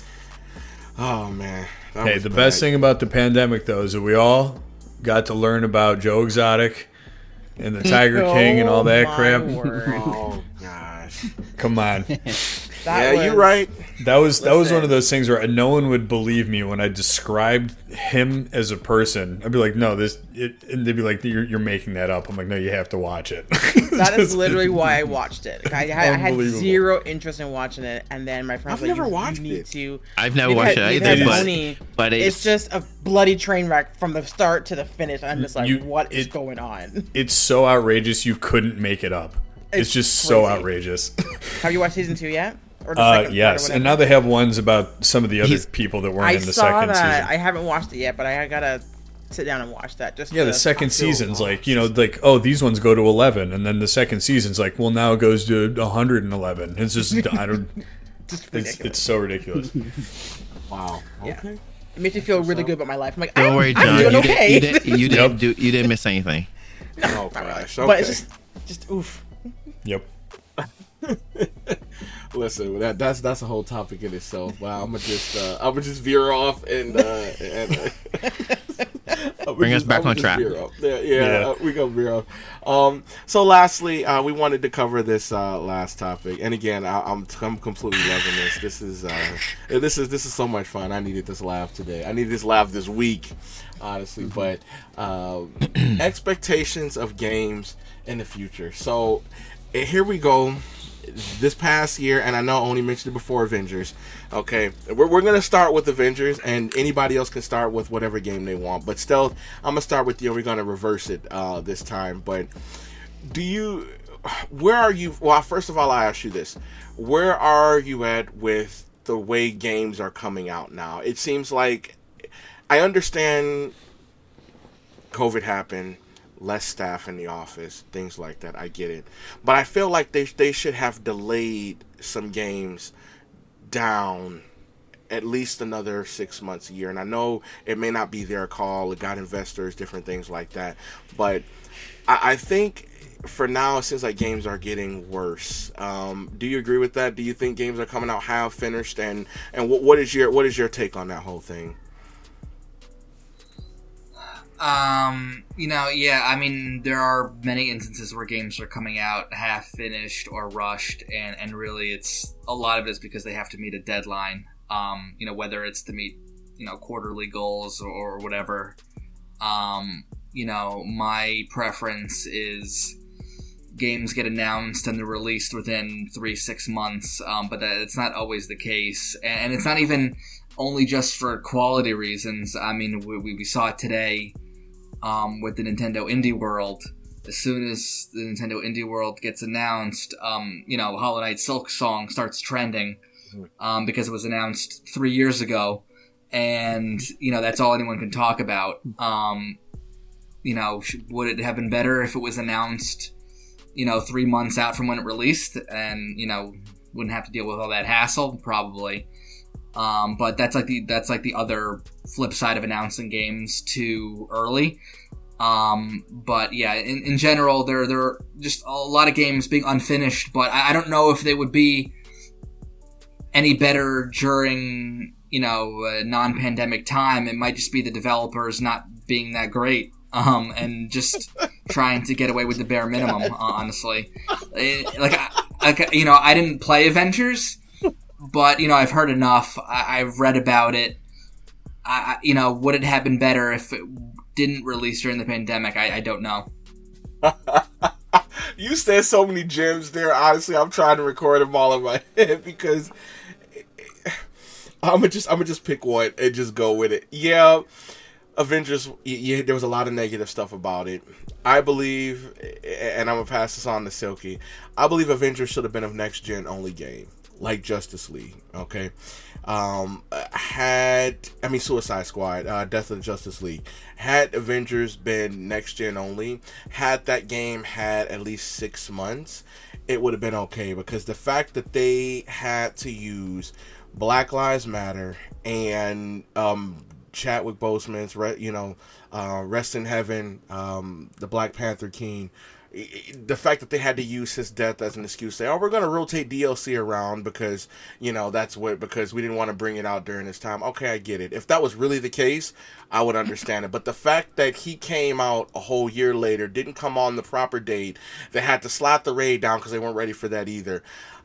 Oh man, that Hey, was the bad. best thing about the pandemic, though, is that we all got to learn about Joe Exotic and the Tiger King and all that Oh, my crap. word. Oh gosh, Come on. That yeah, was, you're right. That was that was one Listen. of those things where no one would believe me when I described him as a person. I'd be like, "No, this," it, and they'd be like, "You're you're making that up." I'm like, "No, you have to watch it." That is Just- literally why I watched it. Like, I, had, I had Unbelievable. zero interest in watching it, and then my friends I've were like, never you, watched you need it. to. I've never We've watched had- it we've either, had but Tony. but It's, it's, just a bloody train wreck from the start to the finish. I'm just like, You- what is it- going on? It's so outrageous you couldn't make it up. It's, It's just so crazy. outrageous. Have you watched season two yet? Or the Uh, second part or yes, and whatever? now they have ones about some of the other He's- people that weren't I in the saw second that. season. I haven't watched it yet, but I gotta sit down and watch that. Just Yeah, to the second feel- season's like, you know, like, oh, these ones go to eleven, and then the second season's like, well, now it goes to one hundred eleven. It's just, I don't, Just it's, ridiculous. it's so ridiculous. Wow. Yeah. Okay. It makes me feel really good about my life. I'm like, don't I'm, worry, I'm John. doing You, okay. did, you, did, you, didn't Yep. do, you didn't miss anything. Oh gosh. Okay. But it's just, just oof. Yep. Listen, that that's that's a whole topic in itself. Wow, I'm gonna just uh, I'm gonna just veer off and uh, and uh, I'ma Bring us just- back I'ma on just track. veer off. Yeah, yeah, Yeah. uh, we gonna veer off. Um, so lastly, uh, we wanted to cover this uh, last topic, and again, I, I'm I'm completely loving this. This is uh, this is this is so much fun. I needed this laugh today. I needed this laugh this week, honestly. But um, expectations of games in the future. So eh, here we go. This past year, and I know I only mentioned it before, Avengers. Okay, we're, we're going to start with Avengers, and anybody else can start with whatever game they want. But Stealth, I'm going to start with you, and we're going to reverse it uh, this time. But do you, where are you, well, first of all, I ask you this. Where are you at with the way games are coming out now? It seems like, I understand COVID happened, less staff in the office, things like that. I get it, but I feel like they they should have delayed some games down at least another six months a year. And I know it may not be their call. It got investors, different things like that. But I, I think for now, it seems like games are getting worse. Um, do you agree with that? Do you think games are coming out half finished? And and what, what is your what is your take on that whole thing? Um, you know, yeah, I mean, there are many instances where games are coming out half finished or rushed, and, and really it's a lot of it is because they have to meet a deadline. Um, you know, whether it's to meet, you know, quarterly goals or, or whatever. Um, you know, my preference is games get announced and they're released within three, six months, um, but that, it's not always the case. And it's not even only just for quality reasons. I mean, we, we saw it today. Um, with the Nintendo Indie World, as soon as the Nintendo Indie World gets announced, um, you know, Hollow Knight Silk Song starts trending um, because it was announced three years ago, and you know that's all anyone can talk about. Um, you know, sh- would it have been better if it was announced, you know, three months out from when it released, and you know, wouldn't have to deal with all that hassle? Probably. Um, but that's like the that's like the other flip side of announcing games too early. Um, but yeah, in, in general, there there are just a lot of games being unfinished. But I, I don't know if they would be any better during you know uh, non-pandemic time. It might just be the developers not being that great, um, and just trying to get away with the bare minimum. Honestly, like, like you know, I didn't play Avengers, but you know, I've heard enough. I, I've read about it. I, you know, would it have been better if it didn't release during the pandemic? I, I don't know. You said so many gems there. Honestly, I'm trying to record them all in my head because I'm gonna just I'm gonna just pick one and just go with it. Yeah, Avengers. Yeah, there was a lot of negative stuff about it. I believe, and I'm gonna pass this on to Silky. I believe Avengers should have been a next gen only game, like Justice League. Okay, um, had I mean Suicide Squad, uh, Death of the Justice League. Had Avengers been next gen only, had that game had at least six months, it would have been okay. Because the fact that they had to use Black Lives Matter and um, Chadwick Boseman's, you know, uh, Rest in Heaven, um, the Black Panther King. The fact that they had to use his death as an excuse, say, "Oh, we're going to rotate D L C around because you know that's what because we didn't want to bring it out during this time." Okay, I get it. If that was really the case, I would understand it. But the fact that he came out a whole year later, didn't come on the proper date, they had to slap the raid down because they weren't ready for that either.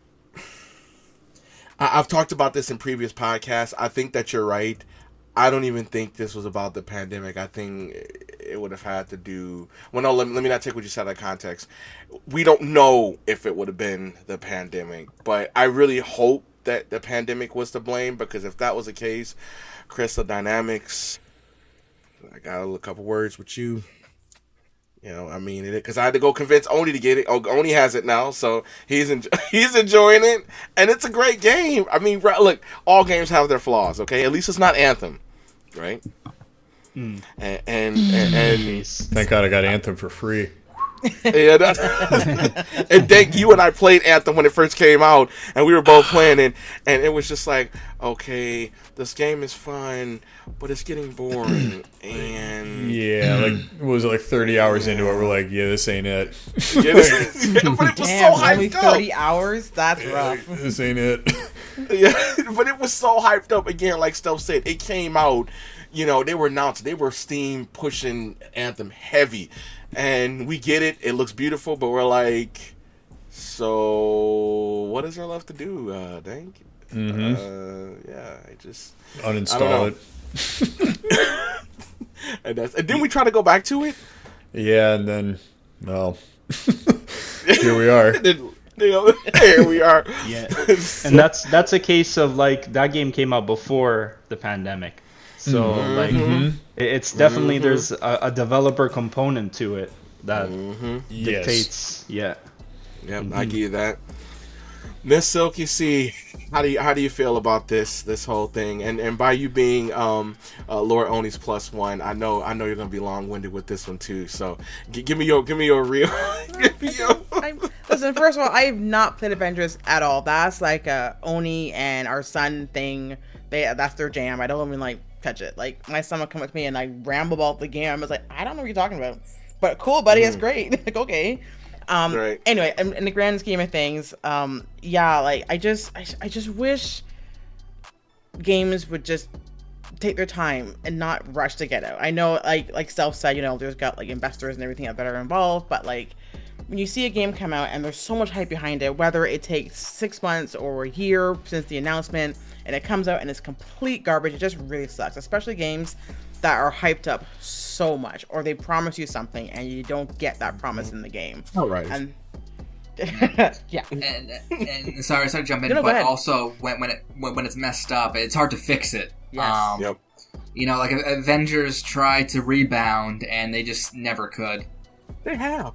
I- I've talked about this in previous podcasts. I think that you're right. I don't even think this was about the pandemic. I think it would have had to do... Well, no, let me, let me not take what you said out of context. We don't know if it would have been the pandemic, but I really hope that the pandemic was to blame, because if that was the case, Crystal Dynamics, I got a couple words with you. You know, I mean, because I had to go convince Oni to get it. Oh, Oni has it now, so he's en- he's enjoying it, and it's a great game. I mean, look, all games have their flaws, okay? At least it's not Anthem, right? Mm. And, and, and, and thank God I got Anthem for free. And, uh, and Dank, you and I played Anthem when it first came out, and we were both playing it, and it was just like, okay, this game is fun, but it's getting boring. And yeah, like what was it, like thirty hours into it, we're like, yeah, this ain't it. Yeah, this, yeah, but it was Damn, so hyped only up. thirty hours? That's rough. This ain't it. Yeah, but it was so hyped up. Again, like Steph said, it came out. You know, they were announced. They were Steam pushing Anthem heavy. And we get it. It looks beautiful, but we're like, so what is there left to do, uh, Dank? Mm-hmm. Uh, yeah, I just... Uninstall it. and, that's, and then we try to go back to it? Yeah, and then, well, here we are. then, you know, here we are. Yeah, and that's that's a case of, like, that game came out before the pandemic. So, mm-hmm. like, mm-hmm. it's definitely, mm-hmm. there's a, a developer component to it that mm-hmm. dictates, yes. yeah. Yep, mm-hmm. I give you that. Miss Silky C, how do you how do you feel about this this whole thing? And and by you being um uh, Lord Oni's plus one, I know I know you're gonna be long winded with this one too. So g- give me your give me your real. give me your... I'm, listen, first of all, I have not played Avengers at all. That's like a Oni and our son thing. They that's their jam. I don't even like touch it. Like, my son would come with me and I ramble about the game. I was like, I don't know what you're talking about, but cool, buddy, mm. it's great. Like, okay. Um, right. Anyway, in, in the grand scheme of things, um, yeah, like, I just, I, I just wish games would just take their time and not rush to get out. I know, like, like Self said, you know, there's got like investors and everything that are involved, but like, when you see a game come out and there's so much hype behind it, whether it takes six months or a year since the announcement, and it comes out and it's complete garbage, it just really sucks. Especially games that are hyped up so much, or they promise you something and you don't get that promise in the game. All right. And yeah. And, and sorry, sorry to jump in, no, but also when when it when, when it's messed up, it's hard to fix it. Yes. Um, yep. You know, like Avengers tried to rebound and they just never could. They have.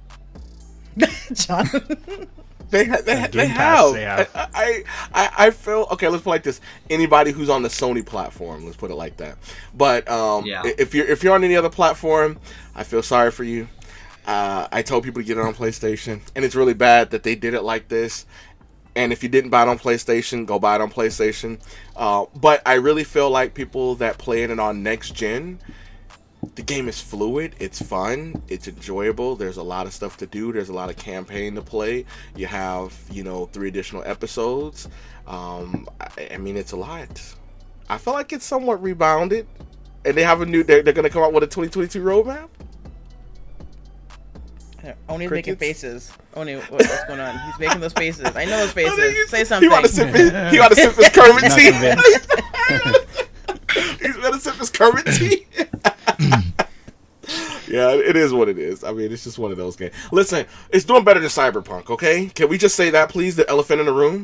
John. They ha- they, ha- they have. They have. I, I I feel okay. Let's put it like this: anybody who's on the Sony platform, let's put it like that. But um, yeah. if you're if you're on any other platform, I feel sorry for you. Uh, I told people to get it on PlayStation, and it's really bad that they did it like this. And if you didn't buy it on PlayStation, go buy it on PlayStation. Uh, but I really feel like people that play it on next gen, the game is fluid, it's fun, it's enjoyable, there's a lot of stuff to do, there's a lot of campaign to play, you have, you know, three additional episodes. Um, I, I mean, it's a lot. I feel like it's somewhat rebounded, and they have a new, they're, they're going to come out with a twenty twenty-two roadmap? Only's making Crickets? faces. Only, what, what's going on? He's making those faces. I know those faces. Say He something. want to sip his, he want to sip his Kermit Not tea. convinced. He's gonna sip his Kermit tea. Yeah, it is what it is. I mean, it's just one of those games. Listen, it's doing better than Cyberpunk, okay? Can we just say that, please? The elephant in the room?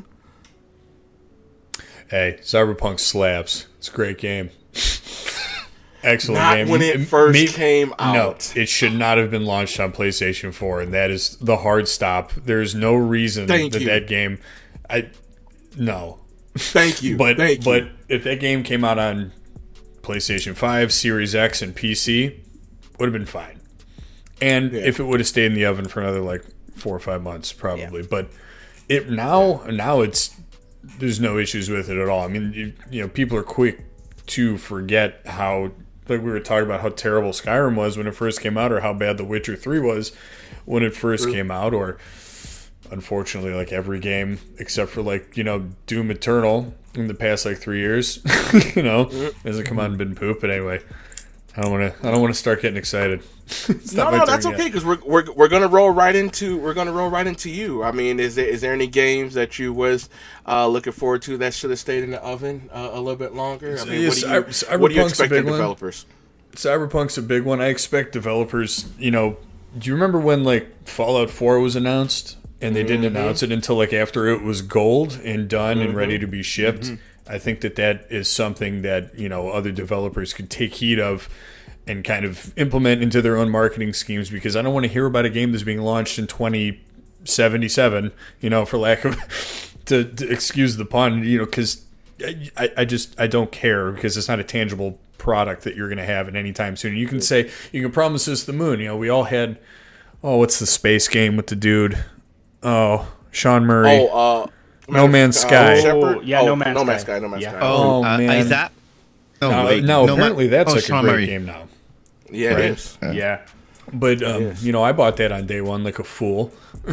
Hey, Cyberpunk slaps. It's a great game. Excellent Not game. when it M- first me- came out. No, it should not have been launched on PlayStation four, and that is the hard stop. There is no reason Thank that you. that game. I no, Thank you. but Thank but you. if that game came out on PlayStation five, Series X, and P C, would have been fine. And Yeah. if it would have stayed in the oven for another like four or five months, probably. But it now now it's there's no issues with it at all. I mean, you, you know, people are quick to forget how, like we were talking about how terrible Skyrim was when it first came out, or how bad The Witcher three was when it first True. came out, or unfortunately, like every game except for like you know Doom Eternal in the past like three years, you know, hasn't come out and been poop. But anyway, I don't want to. I don't want to start getting excited. It's No, not my no, turn that's yet. okay because we're, we're we're gonna roll right into we're gonna roll right into you. I mean, is there is there any games that you was uh, looking forward to that should have stayed in the oven uh, a little bit longer? I mean, Yeah, what do you Cy- what do you Cyberpunk's a expect from big one. developers? Cyberpunk's a big one. I expect developers, you know, do you remember when like Fallout four was announced and they didn't Mm-hmm. announce it until like after it was gold and done and ready to be shipped? Mm-hmm. I think that that is something that, you know, other developers could take heed of and kind of implement into their own marketing schemes, because I don't want to hear about a game that's being launched in twenty seventy-seven, you know, for lack of to, to excuse the pun, you know, because I, I just I don't care, because it's not a tangible product that you're going to have in any time soon. You can say, you can promise us the moon. You know, we all had, oh, what's the space game with the dude? Oh, Sean Murray. Oh, uh, No Man's Sky. Shepherd? Oh, yeah, No Man's No Man's Sky. Sky. No Man's Yeah. Sky. Oh, uh, man. Is that? No, no, wait, no, Ma- apparently that's oh, like a Sean great Murray. game now. Yeah, Right. it is. Yeah. But um, Yes. you know, I bought that on day one like a fool.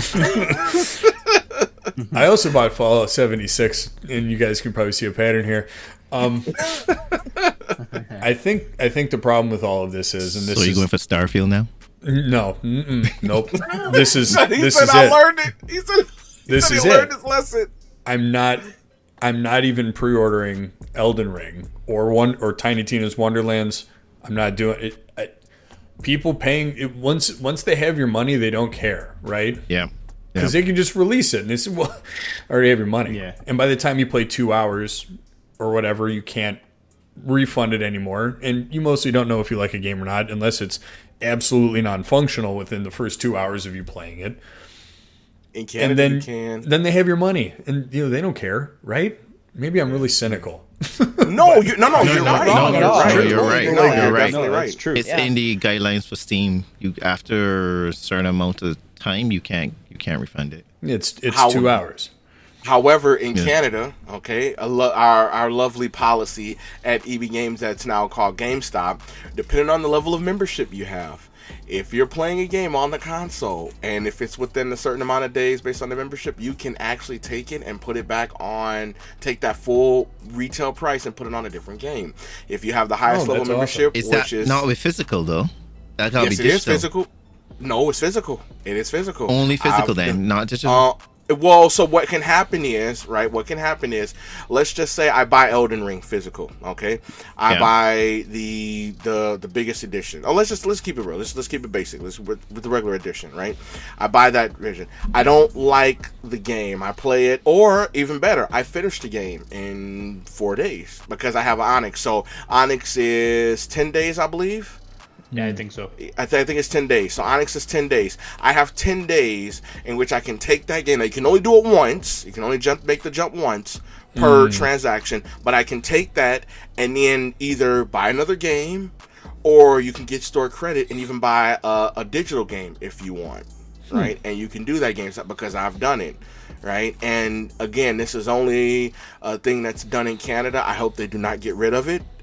I also bought Fallout seventy-six, and you guys can probably see a pattern here. Um, I think I think the problem with all of this is, and this So you're is going for Starfield now? no, mm-mm, nope. This is He this said is I it. learned it. He said, he This said is he learned it. his lesson. I'm not I'm not even pre-ordering Elden Ring or one or Tiny Tina's Wonderlands. I'm not doing it. I, people paying it once once they have your money, they don't care, right? Yeah. Because they can just release it and they say, well, I already have your money. Yeah. And by the time you play two hours or whatever, you can't refund it anymore. And you mostly don't know if you like a game or not unless it's absolutely non-functional within the first two hours of you playing it. In Canada, And then you can. then they have your money. And you know they don't care, right? Maybe I'm really cynical. No, you, no, no, you're no, right. no, you're no, right. no, you're right. No, You're you're right. definitely No, right. that's true. It's Yeah. in the guidelines for Steam. You after a certain amount of time, you can't you can't refund it. It's it's How- two hours. However, in Yeah. Canada, okay, a lo- our our lovely policy at E B Games that's now called GameStop, depending on the level of membership you have, if you're playing a game on the console and if it's within a certain amount of days based on the membership, you can actually take it and put it back on, take that full retail price and put it on a different game. If you have the highest Oh, level that's membership, Is which that is not with physical though? That gotta yes, be it is digital. physical. No, it's physical. It is physical. Only physical I've- then, not digital. Uh, well, so what can happen is, right, what can happen is, let's just say I buy Elden Ring physical, okay? I Yeah. buy the the the biggest edition. Oh, let's just let's keep it real. Let's let's keep it basic. Let's with, with the regular edition, right? I buy that version. I don't like the game. I play it, or even better, I finish the game in four days because I have Onyx. So Onyx is ten days, I believe. Yeah, I think so. I, th- I think it's ten days. So Onyx is ten days. I have ten days in which I can take that game. Now, you can only do it once. You can only jump, make the jump once per transaction. But I can take that and then either buy another game, or you can get store credit and even buy a, a digital game if you want, right? And you can do that game because I've done it, right? And again, this is only a thing that's done in Canada. I hope they do not get rid of it.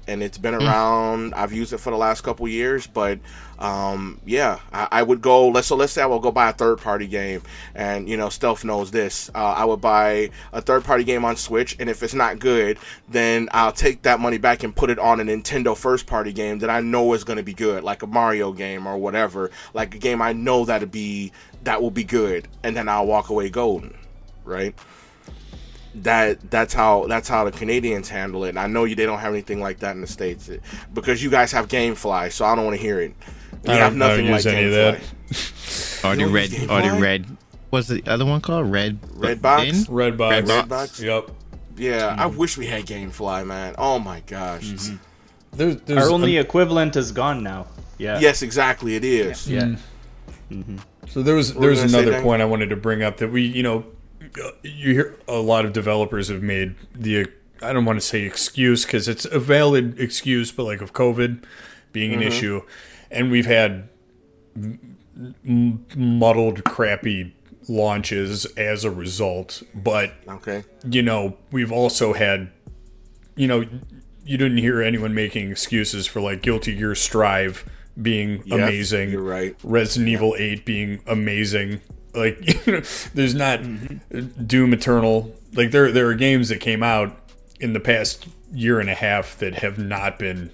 and it's been around. I've used it for the last couple years, but um, yeah, I, I would go. Let's so let's say I will go buy a third party game, and you know, Stealth knows this. Uh, I would buy a third party game on Switch, and if it's not good, then I'll take that money back and put it on a Nintendo first party game that I know is going to be good, like a Mario game or whatever, like a game I know that'll be that will be good, and then I'll walk away golden, right? That that's how that's how the Canadians handle it. And I know you they don't have anything like that in the States because you guys have GameFly, so I don't want to hear it. We I have don't, I nothing don't like use any of GameFly. that. Or the You don't red, use or the GameFly? red. What's the other one called? Red. Redbox? Bin? Redbox. Redbox. Yep. Yeah, I wish we had GameFly, man. Oh my gosh. Mm-hmm. There's, there's Our only a- equivalent is gone now. Yeah. Yes, exactly. It is. Yeah. So there was What were you there's gonna say, another Dan? point I wanted to bring up that we you know you hear a lot of developers have made the I don't want to say excuse because it's a valid excuse, but like of COVID being an Mm-hmm. issue, and we've had m- muddled, crappy launches as a result. But Okay. you know we've also had you know you didn't hear anyone making excuses for like Guilty Gear Strive being Yes, amazing. you're right. Resident Evil eight being amazing. Like, you know, there's not Mm-hmm. Doom Eternal. Like, there there are games that came out in the past year and a half that have not been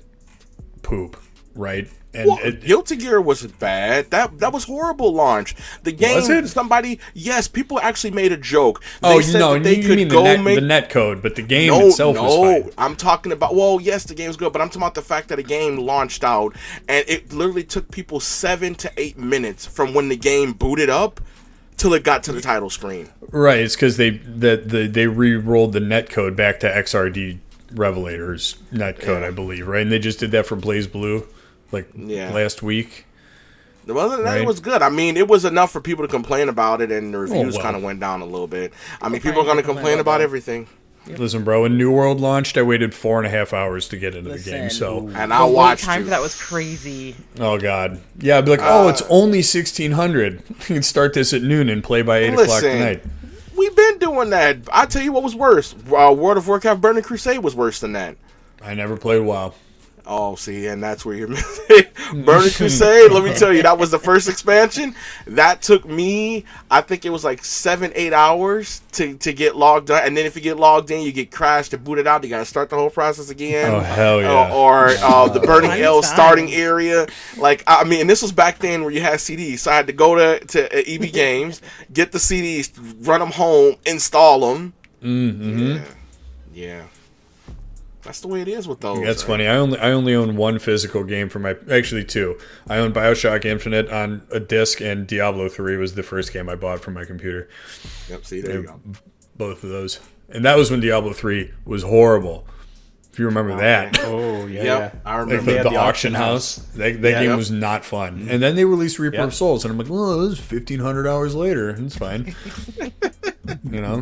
poop, right? And Well, it, Guilty Gear wasn't bad. That that was horrible launch. The game, Was it? somebody, yes, people actually made a joke. They oh, said no, that they you could mean the go net, make the net code, but the game no, itself no. was fine. I'm talking about. Well, yes, the game's good, but I'm talking about the fact that a game launched out and it literally took people seven to eight minutes from when the game booted up till it got to the title screen. Right, it's because they that the, they re-rolled the net code back to X R D Revelator's net code, Yeah. I believe, right? And they just did that for Blaze Blue, like Yeah. last week. Other than that, Right. it was good. I mean, it was enough for people to complain about it, and the reviews well. kind of went down a little bit. I mean, fine, people are going to complain complain about about that. everything. Listen, bro, when New World launched, I waited four and a half hours to get into Listen. the game. So, And The I wait watched time you. for that was crazy. oh god, yeah, I'd be like, oh, Uh, it's only sixteen hundred. You can start this at noon and play by eight o'clock Listen, tonight. we've been doing that. I tell you what was worse. Uh, World of Warcraft Burning Crusade was worse than that. I never played WoW. Oh, see, and that's where you're missing. Burning Crusade, let me tell you, that was the first expansion. That took me, I think it was like seven, eight hours to, to get logged on. And then if you get logged in, you get crashed and booted out. You got to start the whole process again. Oh, hell yeah. Uh, or uh, the Burning Fun L times. starting area. Like, I mean, and this was back then where you had C Ds. So I had to go to, to E B Games, get the C Ds, run them home, install them. Mm-hmm. Yeah. Yeah. That's the way it is with those. That's right? funny. I only I only own one physical game for my actually two. I own BioShock Infinite on a disc, and Diablo three was the first game I bought for my computer. Yep, see, there you go. Both of those, and that was when Diablo three was horrible. If you remember that. Oh yeah. Yep, yeah. I Like remember. the, They had the the auction auction house, house. that, that Yeah. game Yep. was not fun. And then they released Reaper Yeah. of Souls, and I'm like, well, this is fifteen hundred hours later. It's fine. You know?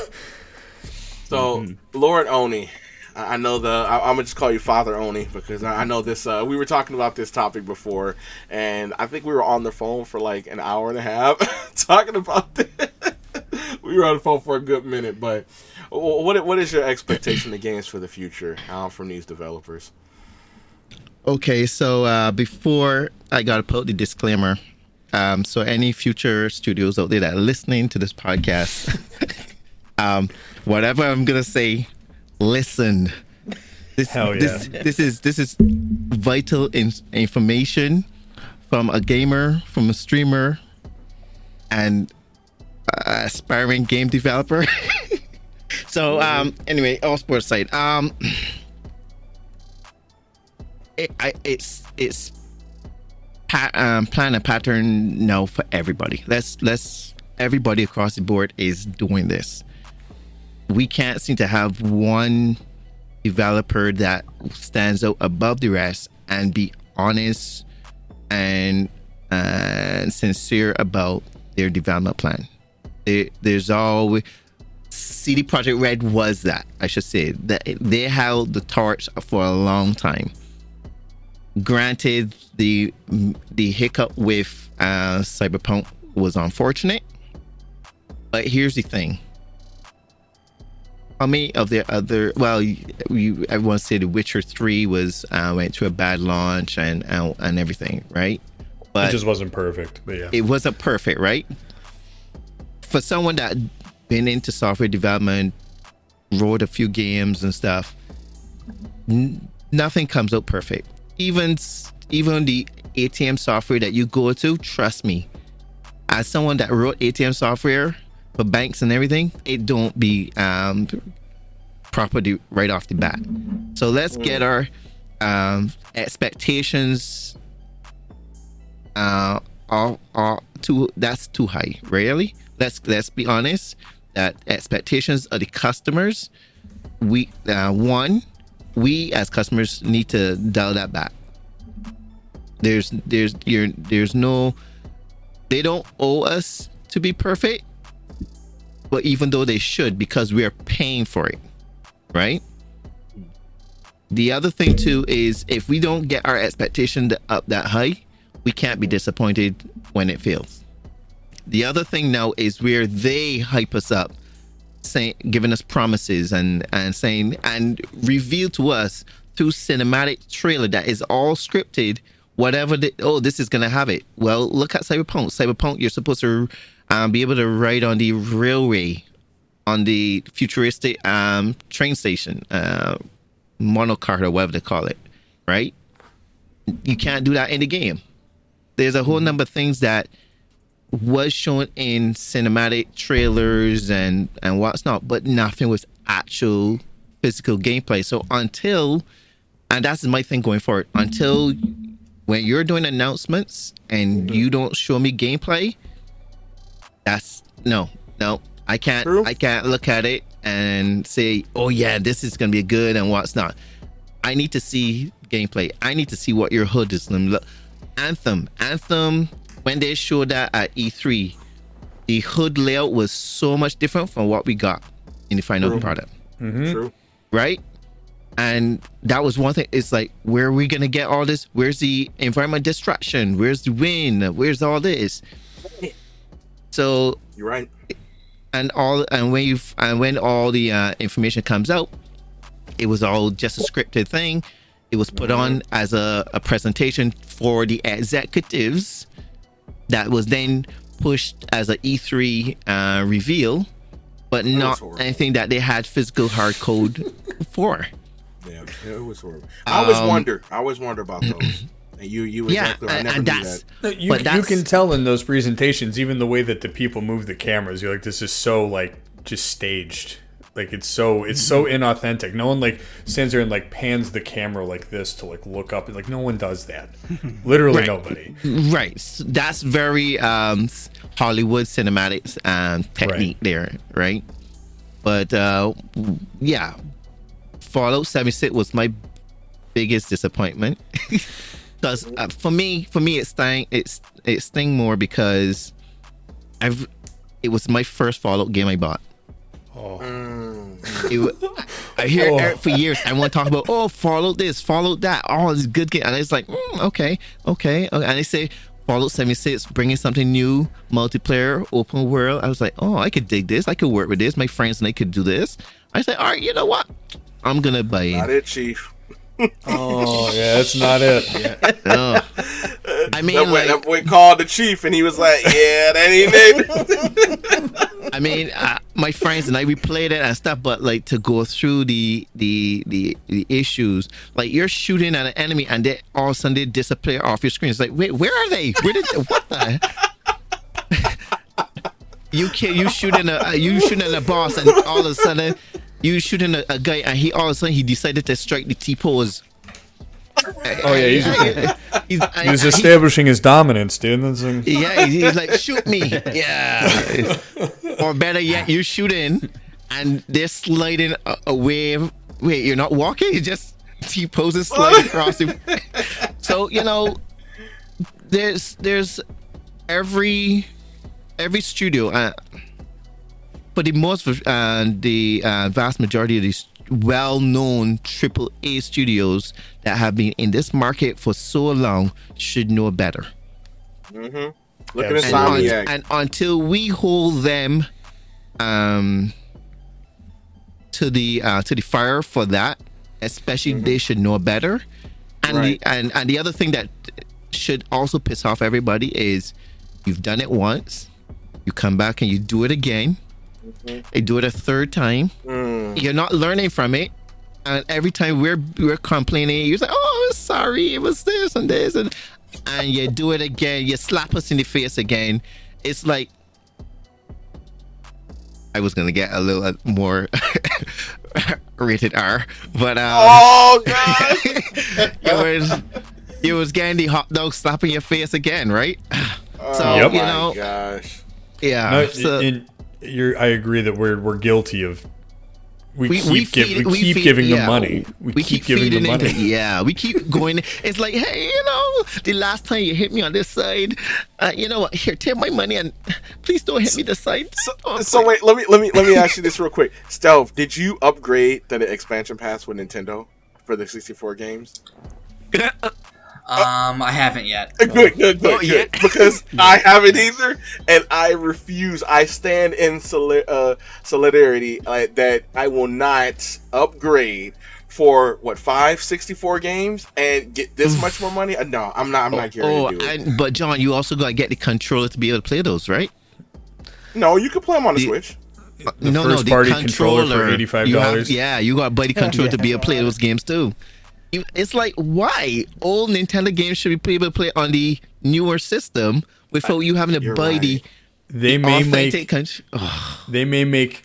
So, Mm-hmm. Lord Oni, I I know the. I, I'm gonna just call you Father Oni because I I know this. Uh, we were talking about this topic before, and I think we were on the phone for like an hour and a half talking about this. We were on the phone for a good minute, but wh- what what is your expectation of games for the future uh, from these developers? Okay, so uh, before I gotta put the disclaimer, um, so any future studios out there that are listening to this podcast, um, whatever I'm gonna say, listen. This, Hell yeah. this, this is this is vital in, information from a gamer, from a streamer, and uh, aspiring game developer. So um, anyway, all sports side. Um, it, I, it's it's pa- um, plan a pattern now for everybody. Let's let's everybody across the board is doing this. We can't seem to have one developer that stands out above the rest and be honest and uh, sincere about their development plan. There, there's always C D Projekt Red was that, I should say, that they held the torch for a long time. Granted, the the hiccup with uh, Cyberpunk was unfortunate, but here's the thing: how many of their other? Well, you, everyone said The Witcher three was uh, went through a bad launch and and, and everything, right? But it just wasn't perfect. But yeah, it wasn't perfect, right? For someone that been into software development, wrote a few games and stuff, n- nothing comes out perfect. Even even the A T M software that you go to, trust me, as someone that wrote A T M software for banks and everything, it don't be um, properly right off the bat. So let's get our um, expectations uh, all, all too. That's too high, really. Let's let's be honest. That expectations of the customers, we uh, one, we as customers need to dial that back. There's there's you're, there's no, they don't owe us to be perfect, but even though they should, because we are paying for it, right? The other thing too is if we don't get our expectation up that high, we can't be disappointed when it fails. The other thing now is where they hype us up, saying, giving us promises and, and saying, and reveal to us through cinematic trailer that is all scripted, whatever, the, oh, this is going to have it. Well, look at Cyberpunk. Cyberpunk, you're supposed to um, be able to ride on the railway, on the futuristic um, train station, uh, monocart or whatever they call it, right? You can't do that in the game. There's a whole number of things that was shown in cinematic trailers and and what's not, but nothing was actual physical gameplay. So until, and that's my thing going forward, until when you're doing announcements and you don't show me gameplay, that's no no I can't True. I can't look at it and say, oh yeah, this is gonna be good and what's not. I need to see gameplay. I need to see what your hood is. Anthem Anthem when they showed that at E three, the hood layout was so much different from what we got in the final True. product. Mm-hmm. True. Right? And that was one thing. It's like, where are we going to get all this? Where's the environment destruction? Where's the wind? Where's all this? So you're right. And all and when you and when all the uh, information comes out, it was all just a scripted thing. It was put mm-hmm. on as a, a presentation for the executives. That was then pushed as an E three uh, reveal, but not anything that they had physical hard code for. Yeah, it was horrible. I always um, wonder. I always wonder about those. And you, you yeah, exactly. I and, never and knew that's, that. You, but that's, you can tell in those presentations, even the way that the people move the cameras. You're like, this is so like just staged. Like it's so it's so inauthentic. No one like stands there and like pans the camera like this to like look up. Like no one does that. Literally right. nobody. Right. So that's very um, Hollywood cinematic um, technique right. there, right? But uh, yeah, Fallout seventy-six was my biggest disappointment because uh, for me, for me, it sting it's it sting more because I've it was my first Fallout game I bought. Oh. It, I hear oh. Eric for years. I want to talk about oh Fallout this, Fallout that, all this good game, and it's like mm, okay, okay, okay, and they say Fallout seventy-six bringing something new, multiplayer, open world. I was like, oh, I could dig this. I could work with this. My friends and they could do this. I said, all right, you know what? I'm gonna buy it. Not it, Chief. Oh yeah, that's not it. Yeah. Oh. I mean, that, like, boy, that boy called the chief, and he was like, "Yeah, that ain't it." I mean, uh, my friends and I we played it and stuff, but like to go through the the the, the issues, like you're shooting at an enemy and they all of a sudden they disappear off your screen. It's like, wait, where are they? Where did they, what the? you can you shooting a you shooting at a boss and all of a sudden you shooting a, a guy and he all of a sudden he decided to strike the T-pose. Oh yeah, he's, he's, he's, he's establishing his dominance, dude. That's like... Yeah, he's, he's like, shoot me, yeah. Or better yet, you shoot in, and they're sliding a, a wave. Wait, you're not walking? You just T-poses sliding across. The... So you know, there's there's every every studio. Uh, for the most, uh, the uh, vast majority of these well-known triple A studios that have been in this market for so long should know better. Mm-hmm. Look at and, un- and until we hold them um, to the uh, to the fire for that. Especially, mm-hmm. they should know better. And right. the and, and the other thing that should also piss off everybody is you've done it once, you come back and you do it again, mm-hmm. you do it a third time. Mm. You're not learning from it. And every time we're we're complaining, you're like, "Oh, I'm sorry, it was this and this," and and you do it again. You slap us in the face again. It's like I was gonna get a little more rated R, but um, oh god, it was it was getting the hot dog slapping your face again, right? Oh, so yep. you know, my gosh, yeah. No, so, and you're, I agree that we're we're guilty of. We, we, keep, we, give, feed, we we keep feed, giving yeah, them money. We, we keep, keep giving them money. Into, yeah, we keep going. It's like, hey, you know, the last time you hit me on this side, uh, you know what? Here, take my money and please don't hit me this side. So, oh, so wait, let me let me let me ask you this real quick. Stealth, did you upgrade the expansion pass with Nintendo for the sixty-four games? Um, I haven't yet. Good, good, good, good. yeah. Because I haven't either, and I refuse. I stand in soli- uh, solidarity uh, that I will not upgrade for what five sixty-four games and get this much more money. Uh, no, I'm not. I'm not getting oh, to do it. And, but John, you also got to get the controller to be able to play those, right? No, you can play them on the, the Switch. The no, first no, the party controller, controller for eighty-five dollars. Yeah, you got a buddy controller to be able to play those games too. It's like, why old Nintendo games should be able to play on the newer system without you having to You're buy right. the They the may make authentic con- oh. they may make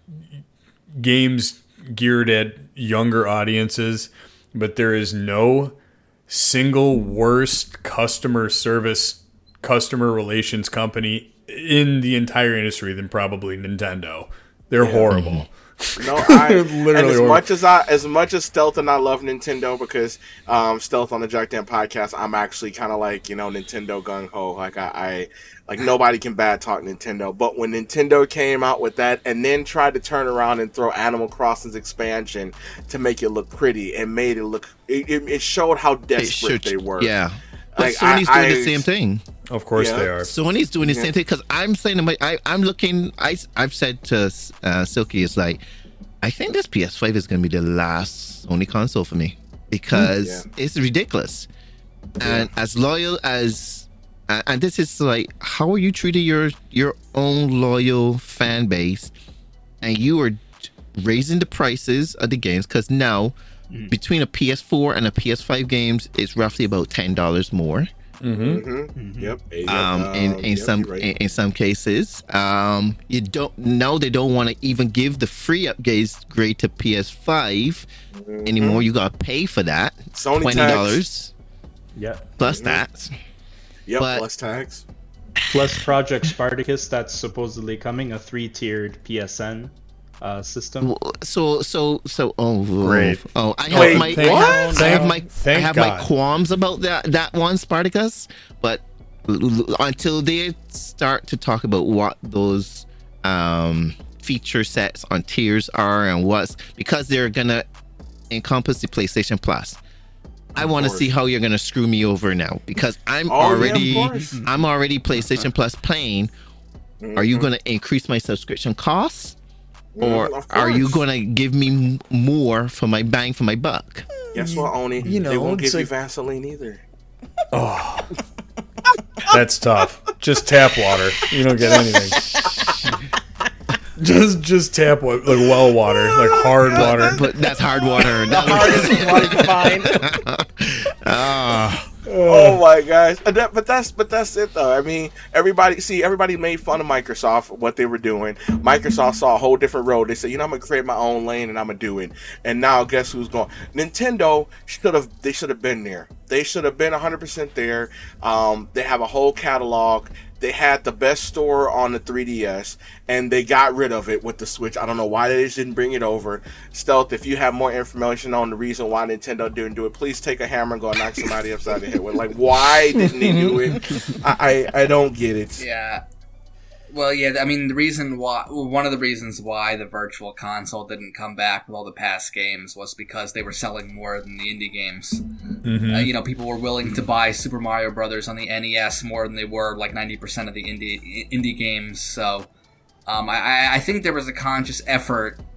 games geared at younger audiences, but there is no single worst customer service, customer relations company in the entire industry than probably Nintendo. They're Yeah. horrible. No, I Literally and as horrible. much as I as much as Stealth and I love Nintendo because um, Stealth on the Jack Dan podcast, I'm actually kind of like you know Nintendo gung ho. Like I, I like nobody can bad talk Nintendo. But when Nintendo came out with that and then tried to turn around and throw Animal Crossing's expansion to make it look pretty and made it look, it, it, it showed how desperate should- they were. Yeah, but Like, Sony's I- doing I- the same thing. Of course Yeah. they are. Sony's doing the Yeah. same thing because I'm saying to my, I, I'm looking. I, I've said to uh, Silky, it's like, I think this P S five is going to be the last Sony console for me because Yeah. it's ridiculous. And as loyal as, uh, and this is like, how are you treating your your own loyal fan base, and you are raising the prices of the games because now mm. between a P S four and a P S five games, it's roughly about ten dollars more. Mm-hmm. Mm-hmm. Yep. Yep. Um, in, in yep, some you're right. in, in some cases, um, you don't now they don't want to even give the free upgrade grade to P S five Mhm. anymore. You got to pay for that Sony twenty dollars Yeah. plus Mhm. that. Yep. but- Plus tax. Plus Project Spartacus, that's supposedly coming, a three-tiered P S N uh, system. So so so oh Great. oh I have Wait, my thank- I have thank- my I thank have my God. qualms about that that one Spartacus, but l- l- until they start to talk about what those um feature sets on tiers are and what's because they're gonna encompass the PlayStation Plus. I want to course. see how you're gonna screw me over now because I'm Oh, yeah, of already course. I'm already PlayStation Plus paying. Are you gonna increase my subscription costs? Or Mm, of are you course. going to give me m- more for my bang for my buck? Guess what, Oni? You know, they won't it's give you like- Vaseline either. Oh, that's tough. Just tap water. You don't get anything. just just tap wa- like well water, like hard water. But that's hard water. That Hardest one to find. Ah, Oh my gosh! And that- but that's but that's it though. I mean, everybody see everybody made fun of Microsoft what they were doing. Microsoft saw a whole different road. They said, you know, I'm gonna create my own lane and I'm gonna do it. And now guess who's going? Nintendo should have. They should have been there. They should have been one hundred percent there. Um, they have a whole catalog. They had the best store on the three D S, and they got rid of it with the Switch. I don't know why they just didn't bring it over. Stealth, if you have more information on the reason why Nintendo didn't do it, please take a hammer and go knock somebody upside the head with. Like, why didn't they do it? I, I, I don't get it. Yeah. Well, yeah, I mean, the reason why, well, one of the reasons why the Virtual Console didn't come back with all the past games was because they were selling more than the indie games. Mm-hmm. Uh, you know, people were willing to buy Super Mario Brothers on the N E S more than they were like ninety percent of the indie indie games. So, um, I, I think there was a conscious effort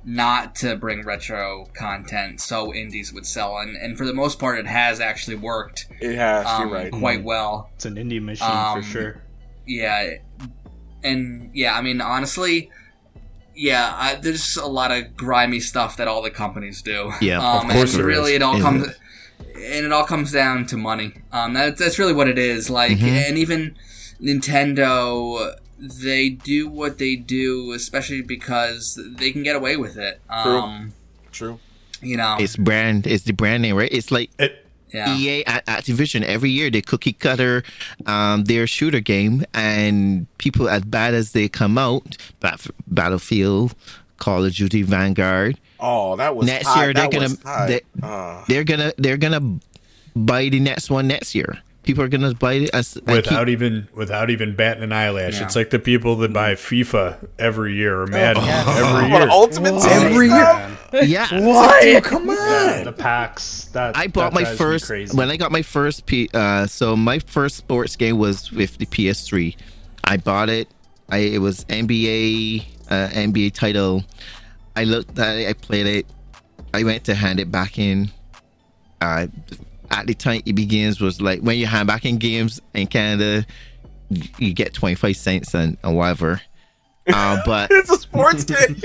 not to bring retro content so indies would sell, and and for the most part, it has actually worked. It has. Um, You're right. quite well. It's an indie machine Um, for sure. Yeah, and yeah, I mean, honestly, yeah, I, there's a lot of grimy stuff that all the companies do. Yeah, um, of course and there really, is. it all Is comes, it? and it all comes down to money. Um, that, that's really what it is. Like, Mhm. and even Nintendo, they do what they do, especially because they can get away with it. Um, True. you know, It's brand. It's the brand name, right? It's like It, yeah. E A at Activision. Every year they cookie cutter um, their shooter game, and people as bad as they come out, Bat- Battlefield, Call of Duty, Vanguard. Oh, that was Next hot. year they're That gonna was hot. they, Uh, they're gonna they're gonna buy the next one next year. People are gonna buy it as and without keep- even without even batting an eyelash. Yeah. It's like the people that buy FIFA every year or Madden yes. every what year. Ultimate Team Every stuff? year. yeah. What? Come on. Yeah, the packs. That I bought that my drives me first crazy. when I got my first P. Uh, so my first sports game was with the P S three. I bought it. I it was N B A uh, N B A title. I looked at it. I played it. I went to hand it back in. Uh, at the time it begins was like when you hand back in games in Canada, you, you get twenty five cents and, and whatever. Uh, but It's a sports game.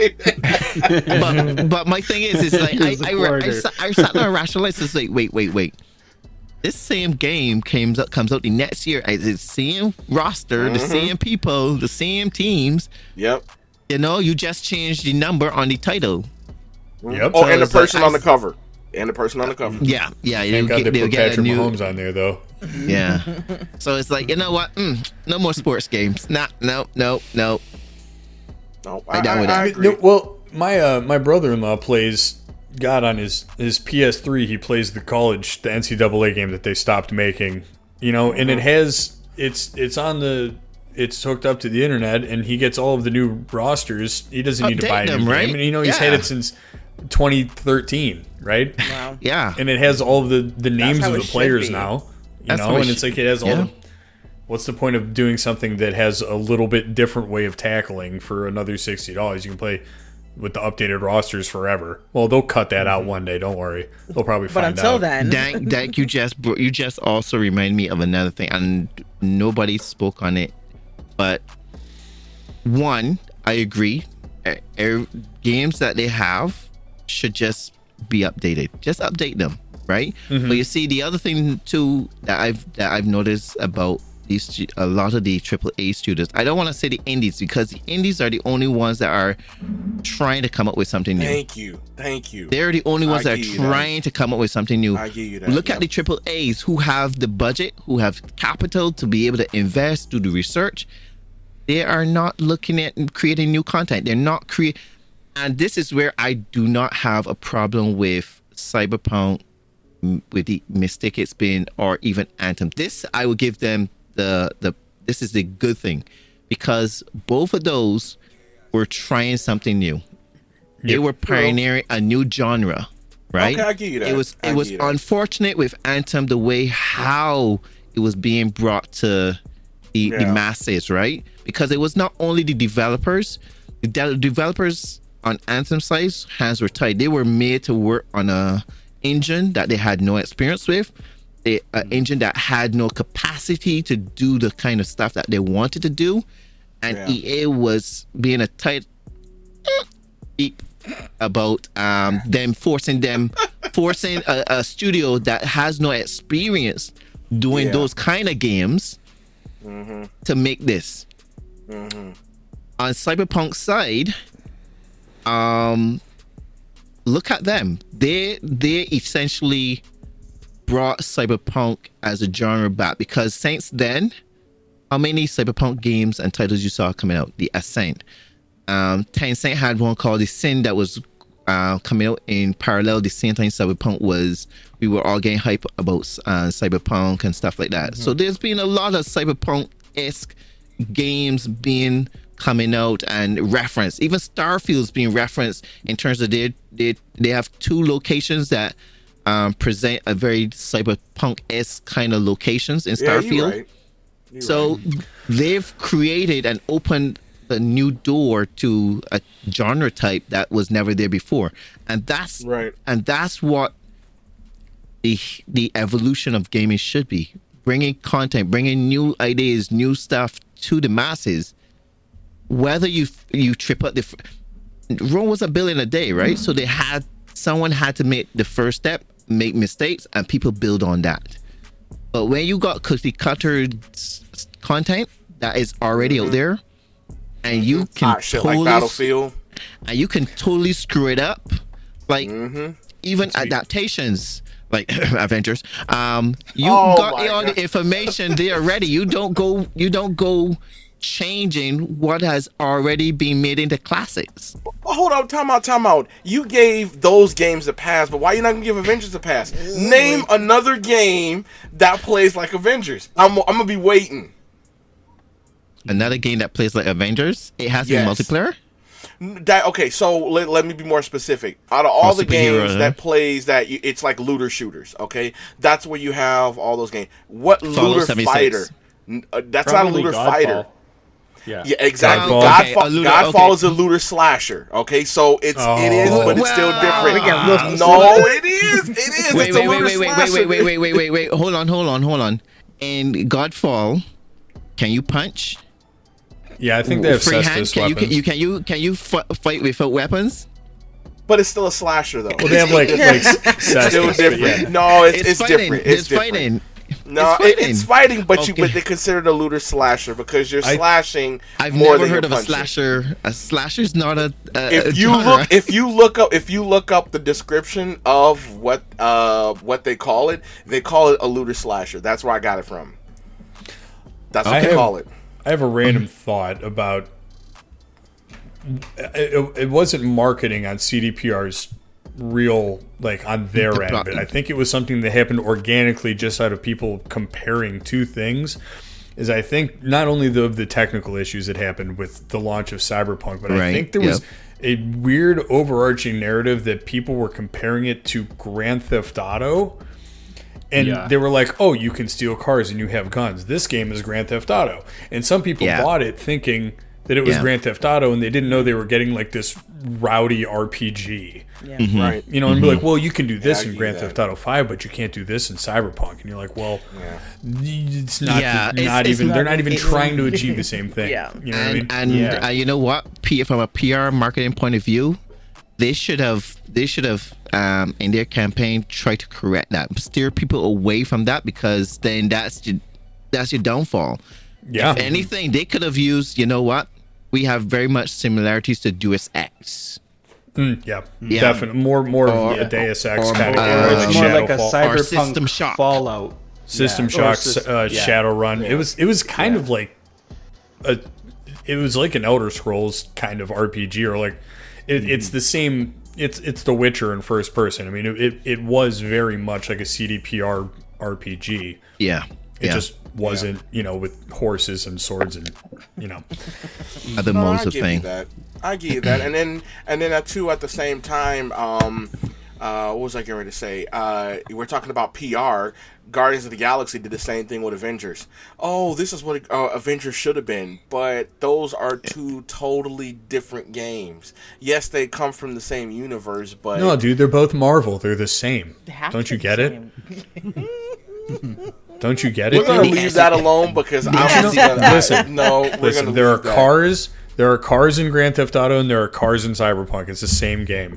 but but my thing is, is like I It's a I, I, quarter. sat, I sat there and rationalized. It's like wait wait wait. This same game comes up comes out the next year. It's the same roster, the same people, the same teams. Yep. You know, you just changed the number on the title. Yep. Oh, So and the it's like person I- on the cover. And the person on the cover. Yeah, yeah. Thank They'll God get, they they'll put get a Patrick new. Mahomes on there, though. Yeah. So it's like you know what? Mm, no more sports games. Nah, no, no, no. No, I down with I, I that. agree. No, well, my uh, my brother-in-law plays. God, on his his P S three, he plays the college, the N C double A game that they stopped making. You know, and it has it's it's on the. It's hooked up to the internet, and he gets all of the new rosters. He doesn't need to Update buy a new them, game. right? And you know, he's Yeah. had it since twenty thirteen, right? Wow. Yeah. And it has all of the, the names how of it the should players be. now. You That's how know, it and it's sh- like it has all yeah. the. What's the point of doing something that has a little bit different way of tackling for another sixty dollars? You can play with the updated rosters forever. Well, they'll cut that out one day. Don't worry. They'll probably But find until out. then, Dank, Dank, you just bro- you just also remind me of another thing, and nobody spoke on it. But one, I agree. E- e- games that they have should just be updated. Just update them, right? But you see, the other thing too that I've that I've noticed about these stu- a lot of the triple A students. I don't want to say the indies because the indies are the only ones that are trying to come up with something new. Thank you. Thank you. They're the only ones I that give are you that. trying to come up with something new. I give you that. Look Yep. at the triple A's who have the budget, who have capital to be able to invest, do the research. They are not looking at creating new content. They're not create, and this is where I do not have a problem with Cyberpunk, m- with the mistake it's been, or even Anthem. This I will give them the the. This is the good thing, because both of those were trying something new. They Yep. were pioneering a new genre, right? Okay, I give you that. It was I it was give you that. unfortunate with Anthem the way how it was being brought to the, the Yeah. masses, right? Because it was not only the developers, the de- developers on Anthem sides hands were tied. They were made to work on a engine that they had no experience with, a, a engine that had no capacity to do the kind of stuff that they wanted to do, and Yeah. E A was being a tight beep about um, them forcing them forcing a, a studio that has no experience doing Yeah. those kind of games to make this. On Cyberpunk side, um, look at them. They they essentially brought Cyberpunk as a genre back, because since then, how many Cyberpunk games and titles you saw coming out? The Ascent. Um, Tencent had one called The Sin that was uh, coming out in parallel. The same time Cyberpunk was, we were all getting hype about uh, Cyberpunk and stuff like that. So there's been a lot of Cyberpunk-esque games being coming out and referenced. Even Starfield's being referenced in terms of they they they have two locations that um, present a very Cyberpunk-esque kind of locations in Yeah, Starfield. you right. You So right. they've created and opened a new door to a genre type that was never there before, and that's Right. and that's what the the evolution of gaming should be: bringing content, bringing new ideas, new stuff to the masses. Whether you you trip up the Rome wasn't built in a day, right? So they had someone had to make the first step, make mistakes, and people build on that. But when you got cookie cutter s- s- content that is already Mm-hmm. out there, and you can Hot shit totally like Battlefield. and you can totally screw it up, like Mm-hmm. even adaptations like Avengers. Um, you Oh got my all God. the information there already. You don't go. You don't go changing what has already been made into classics. Oh, hold on, time out, time out. You gave those games a pass, but why you not gonna give Avengers a pass? Name another game that plays like Avengers. I'm, I'm gonna be waiting. Another game that plays like Avengers. It has Yes. to be multiplayer. That okay? So let, let me be more specific. Out of all Oh, the superhero, games huh? that plays that, you, it's like looter shooters. Okay, that's where you have all those games. What Fallout looter seventy-six. fighter? N- uh, that's Probably not a looter Godfall. fighter. Yeah. Yeah, exactly. Godfall. Godfall, Okay, a looter- Godfall okay. is a looter slasher. Okay, so it's Oh. it is, but it's still Well, different. we get real No, it is. It is. Wait, it's wait, a wait, looter wait, wait, slasher. wait, wait, wait, wait, wait, wait. Hold on, hold on, hold on. In Godfall, can you punch? Yeah, I think they have Free hand? cestus Can you, weapons. can you can you can you f- fight without weapons? But it's still a slasher, though. well, they have like like cestus, still but different. yeah. No, it's, it's, fighting. different. It's, It's, different. fighting. No, It's it- fighting. it's fighting, but you Okay. but they consider it a looter slasher because you're I- slashing I've more never than heard you're of a punching. slasher. A slasher's not a. a If a you genre. look, if you look up, if you look up the description of what uh what they call it, they call it a looter slasher. That's where I got it from. That's what I they have- call it. I have a random thought about. It, it wasn't marketing on C D P R's real, like on their The end, plot- but I think it was something that happened organically just out of people comparing two things. Is I think not only the the technical issues that happened with the launch of Cyberpunk, but I Right, think there was yep. a weird overarching narrative that people were comparing it to Grand Theft Auto. And Yeah. they were like, "Oh, you can steal cars and you have guns. This game is Grand Theft Auto." And some people Yeah. bought it thinking that it was Yeah. Grand Theft Auto, and they didn't know they were getting like this rowdy R P G. Yeah. Mm-hmm. Right. You know, and be like, "Well, you can do this I in get Grand that. Theft Auto Five, but you can't do this in Cyberpunk." And you're like, "Well, it's not. Yeah, not it's- it's even. not- they're not even it's- trying to achieve the same thing." Yeah. You know what I mean? and and Yeah. uh, you know what? P- from a P R marketing point of view, they should have they should have um, in their campaign tried to correct that, steer people away from that, because then that's your that's your downfall. Yeah. If anything, they could have used. You know what? We have very much similarities to Deus Ex. Mm, yeah, Yeah. definitely more more Or- of a Deus Ex or- kind of or game, it's like It's more like a Shadowfall. Or System cyberpunk Shock. Fallout. System Yeah. Or Shock, Sys- uh, yeah. Shadowrun. Yeah. It was it was kind Yeah. of like a, it was like an Elder Scrolls kind of R P G, or like it, Mm-hmm. it's the same. It's it's The Witcher in first person. I mean, it it, it was very much like a C D P R R P G. Yeah, It yeah. just wasn't, you know, with horses and swords and you know. other No, modes I of give thing. you that. I give you that, and then and then uh, too at the same time. Um, uh, what was I getting ready to say? Uh, we're talking about P R. Guardians of the Galaxy did the same thing with Avengers. Oh, this is what uh, Avengers should have been, but those are two totally different games. Yes, they come from the same universe, but No, dude, they're both Marvel. They're the same. They have Don't to you be get the it? same. Don't you get we're it? gonna dude? leave that alone because I'm Yes. gonna Listen, no. We're Listen, gonna there are leave that. cars. There are cars in Grand Theft Auto, and there are cars in Cyberpunk. It's the same game,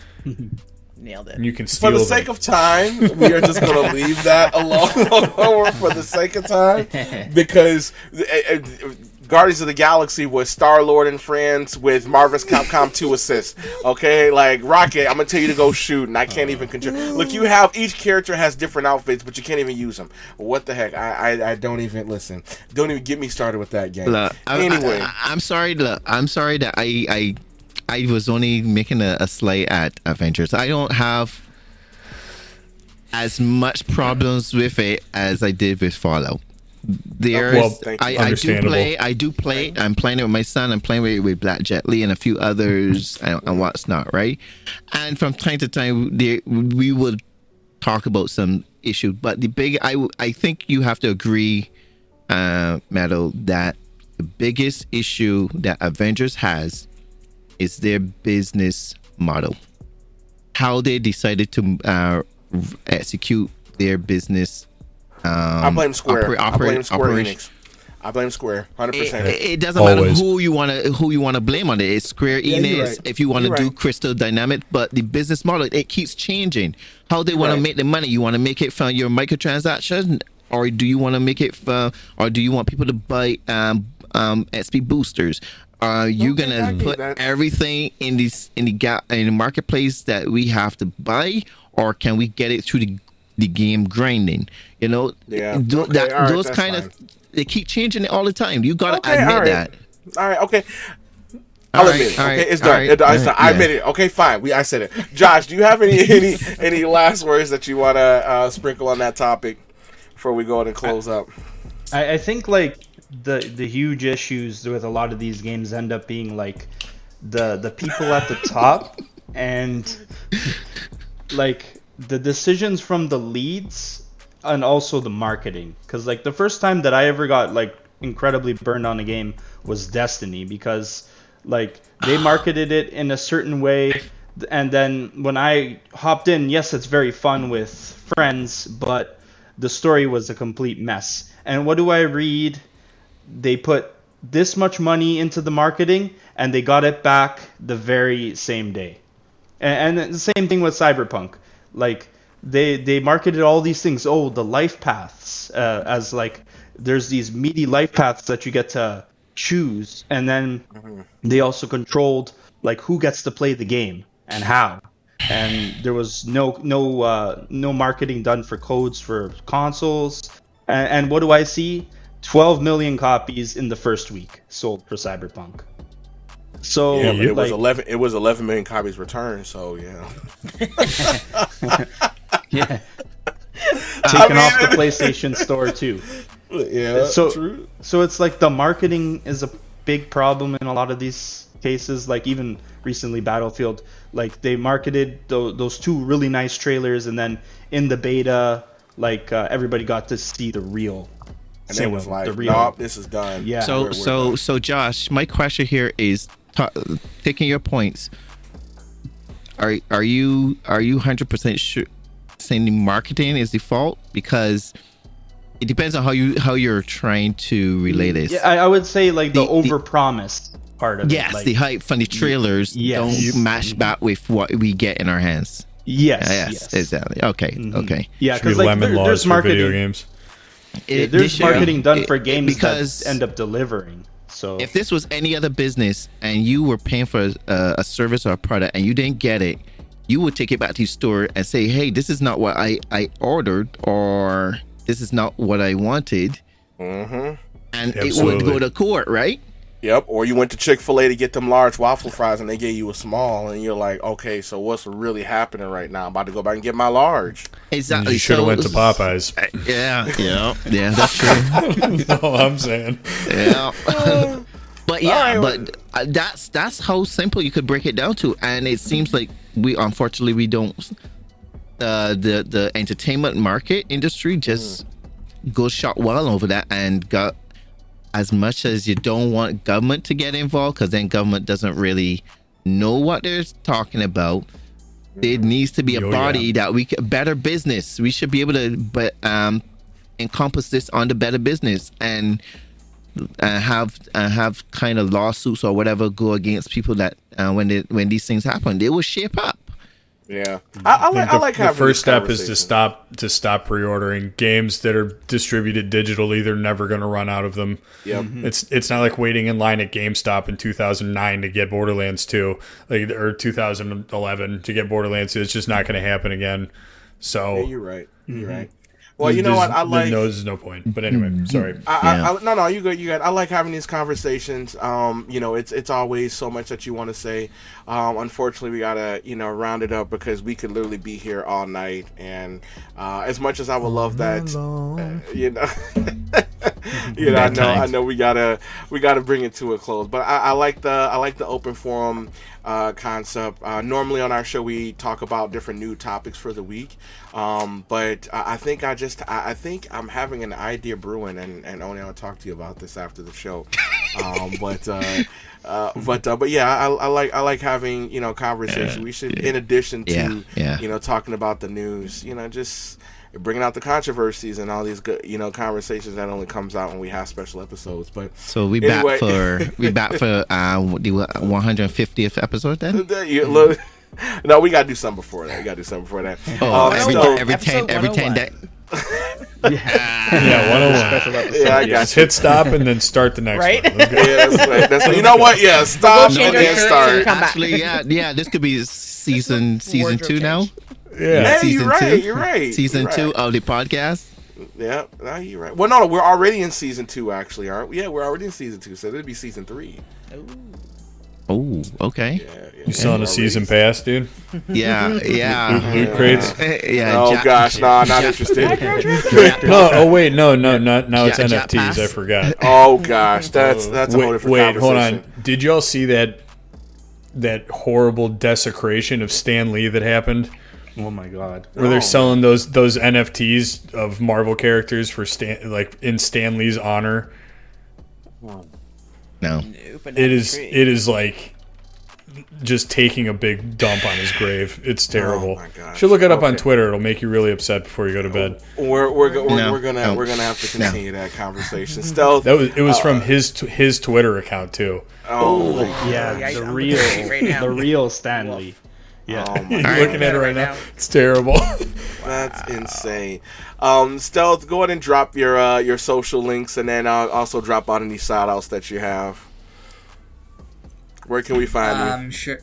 Nailed it. and you can steal For the them. sake of time, we are just going to leave that alone for the sake of time, because uh, uh, Guardians of the Galaxy was Star-Lord and friends with Marvel's Capcom two assists. Okay, like Rocket, I'm gonna tell you to go shoot, and I can't even control. Look, you have each character has different outfits, but you can't even use them. What the heck? I I, I don't even listen. Don't even get me started with that game. Look, I, Anyway. I, I, am sorry. Look, I'm sorry that I I I was only making a, a slight at Avengers. I don't have as much problems with it as I did with Fallout. There's, Well, thank you. I, I do Understandable. play. I do play. I'm playing it with my son. I'm playing with, with Black Jet Li and a few others and, and what's not, right? And from time to time, there, we would talk about some issue. But the big, I I think you have to agree, uh, Meadow, that the biggest issue that Avengers has is their business model. How they decided to uh, execute their business. Um, I blame Square. Oper- I blame oper- Square operation. Enix. I blame Square, one hundred It, percent. it, it doesn't Always. matter who you want to who you want to blame on it. It's Square Yeah, Enix. you're right. If you want to You're do right. Crystal Dynamic, but the business model it keeps changing. How they want Right. to make the money? You want to make it from your microtransaction, or do you want to make it from, or do you want people to buy um, um, X P boosters? Are you Okay, I gonna get put that. everything in this in the gap in the marketplace that we have to buy, or can we get it through the the game grinding? You know, Yeah. Th- Okay, that, all right, those that's kind fine. of they keep changing it all the time. You gotta Okay, admit all right. that. All right, okay. I'll All admit right, it. all Okay, right, it's all done. right, It- all it's done. right, I yeah. admit it. Okay, fine. We I said it. Josh, do you have any any any last words that you want to uh, sprinkle on that topic before we go ahead and close up? I, I think like the the huge issues with a lot of these games end up being like the the people at the top and like the decisions from the leads and also the marketing. Because like the first time that I ever got like incredibly burned on a game was Destiny, because like they marketed it in a certain way, and then when I hopped in, yes, it's very fun with friends, but the story was a complete mess. And what do I read? They put this much money into the marketing and they got it back the very same day. And, and the same thing with Cyberpunk. Like they they marketed all these things. Oh, the life paths, uh, as like there's these meaty life paths that you get to choose, and then they also controlled like who gets to play the game and how. And there was no no uh, no marketing done for codes for consoles. And, and what do I see? twelve million copies in the first week sold for Cyberpunk. So Yeah, but it was like, eleven. It was eleven million copies returned. So yeah. yeah, I taken mean- off the PlayStation Store too. Yeah. So true. so it's like the marketing is a big problem in a lot of these cases. Like even recently Battlefield, like they marketed th- those two really nice trailers, and then in the beta, like uh, everybody got to see the real. And it was cinema, like, the real. nope, this is done. Yeah. So We're- we're so done. so Josh, my question here is ta taking your points. Are are you are you one hundred percent sure saying the marketing is the fault? Because it depends on how you how you're trying to relay this. Yeah, I, I would say like the, The- the- overpromised part of yes, it. Like, the hype from the trailers yes. don't match back with what we get in our hands. yes, Yes, yes. exactly. Okay, Mhm. okay. Yeah, Should be because like lemon there, laws there's for marketing. video games. Yeah, It- there's this should- marketing done it- for games because that end up delivering. So if this was any other business and you were paying for a, a service or a product and you didn't get it, you would take it back to your store and say, hey, this is not what I, I ordered, or this is not what I wanted. Mm-hmm. And it Absolutely. would go to court, right? Yep. Or you went to Chick-fil-A to get them large waffle fries and they gave you a small, and you're like, okay, so what's really happening right now? I'm about to go back and get my large. Exactly. You should have So- went to Popeyes. Yeah, yeah, yeah, that's true. That's all I'm saying. Yeah. But yeah, All right, but uh, that's that's how simple you could break it down to, and it seems like we unfortunately we don't. Uh, the the entertainment market industry just goes shot well over that, and got as much as you don't want government to get involved, because then government doesn't really know what they're talking about. There needs to be a Oh, body yeah. that we can, better business. We should be able to, but um, encompass this on the better business and. Uh, have uh, have kind of lawsuits or whatever go against people that uh, when they, when these things happen, they will shape up. Yeah. I, I, I like, think I the, like the having first these step is to conversations. stop to stop pre-ordering games that are distributed digitally. They're never going to run out of them. Yep. It's it's not like waiting in line at GameStop in two thousand nine to get Borderlands two, like or two thousand eleven to get Borderlands two. It's just not going to happen again. So Yeah, you're right. You're right. Well, you know there's- what? I like. No, there's no point. But anyway, sorry. I, Yeah. I, I, no, no, you good, you good. I like having these conversations. Um, you know, it's it's always so much that you want to say. Um, unfortunately, we gotta you know round it up because we could literally be here all night. And uh, as much as I would love that, uh, you know, you know, I know, Bedtime. I know, we gotta we gotta bring it to a close. But I, I like the I like the open forum uh, concept. Uh, normally on our show we talk about different new topics for the week. Um, but I, I think I just I, I think I'm having an idea brewing, and and only I'll talk to you about this after the show. Um, but uh, uh, but uh, but yeah, I, I like I like having you know conversation. We should, in addition to Yeah, yeah. you know talking about the news, you know, just bringing out the controversies and all these good you know conversations that only comes out when we have special episodes. But So we Anyway. back for we back for uh, the one hundred fiftieth episode then. you look, no, we gotta do something before that. We gotta do something before that. Oh, Um, every so- every ten Episode every ten one oh that. Yeah, one oh one. Special episode. Yeah, I got Just hit stop and then start the next Right? one. Let's go. Yeah, that's right. That's right. You know what? Yeah, stop We'll and change our then shirts start. and come back. Actually, yeah, yeah. This could be season season Wardrobe two now. change. Yeah. Hey, season you're right. two. You're right. Season you're two right. of the podcast. Yeah, no, you're right. Well, no, no, we're already in season two, actually, aren't we? Yeah, we're already in season two, so it'd be season three. Oh, okay. Yeah, yeah. You selling a Already. season pass, dude? Yeah, yeah. Loot crates? yeah. Oh Ja- gosh, no, not interested. No, oh wait, no, no, not now. It's Ja- Ja N F Ts. Pass. I forgot. Oh gosh, that's that's a whole Wait, different wait, hold conversation. on. Did y'all see that that horrible desecration of Stan Lee that happened? Oh my god. Where Oh. they're selling those those N F Ts of Marvel characters for Stan, like in Stan Lee's honor. No. Nope, and It that's is great. it is like just taking a big dump on his grave. It's terrible. Oh my gosh. Should look it up on Okay. Twitter. It'll make you really upset before you go to bed. We're we're go- we're, No, we're gonna no. we're gonna have to continue that conversation. Stealth. That was it was Uh, from his tw- his Twitter account too. Oh, Yeah, yeah, the I'm real, looking at it right now. the real Stanley. Woof. Yeah. oh my You're god, looking at it right now. now. It's terrible. that's insane. Um, Stealth, go ahead and drop your uh, your social links, and then uh, also drop out any shout outs that you have. Where can we find you? Um, sure.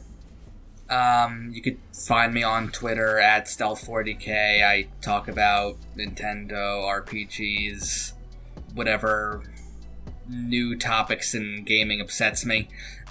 Um, you could find me on Twitter at Stealth forty K. I talk about Nintendo, R P Gs, whatever new topics in gaming upsets me.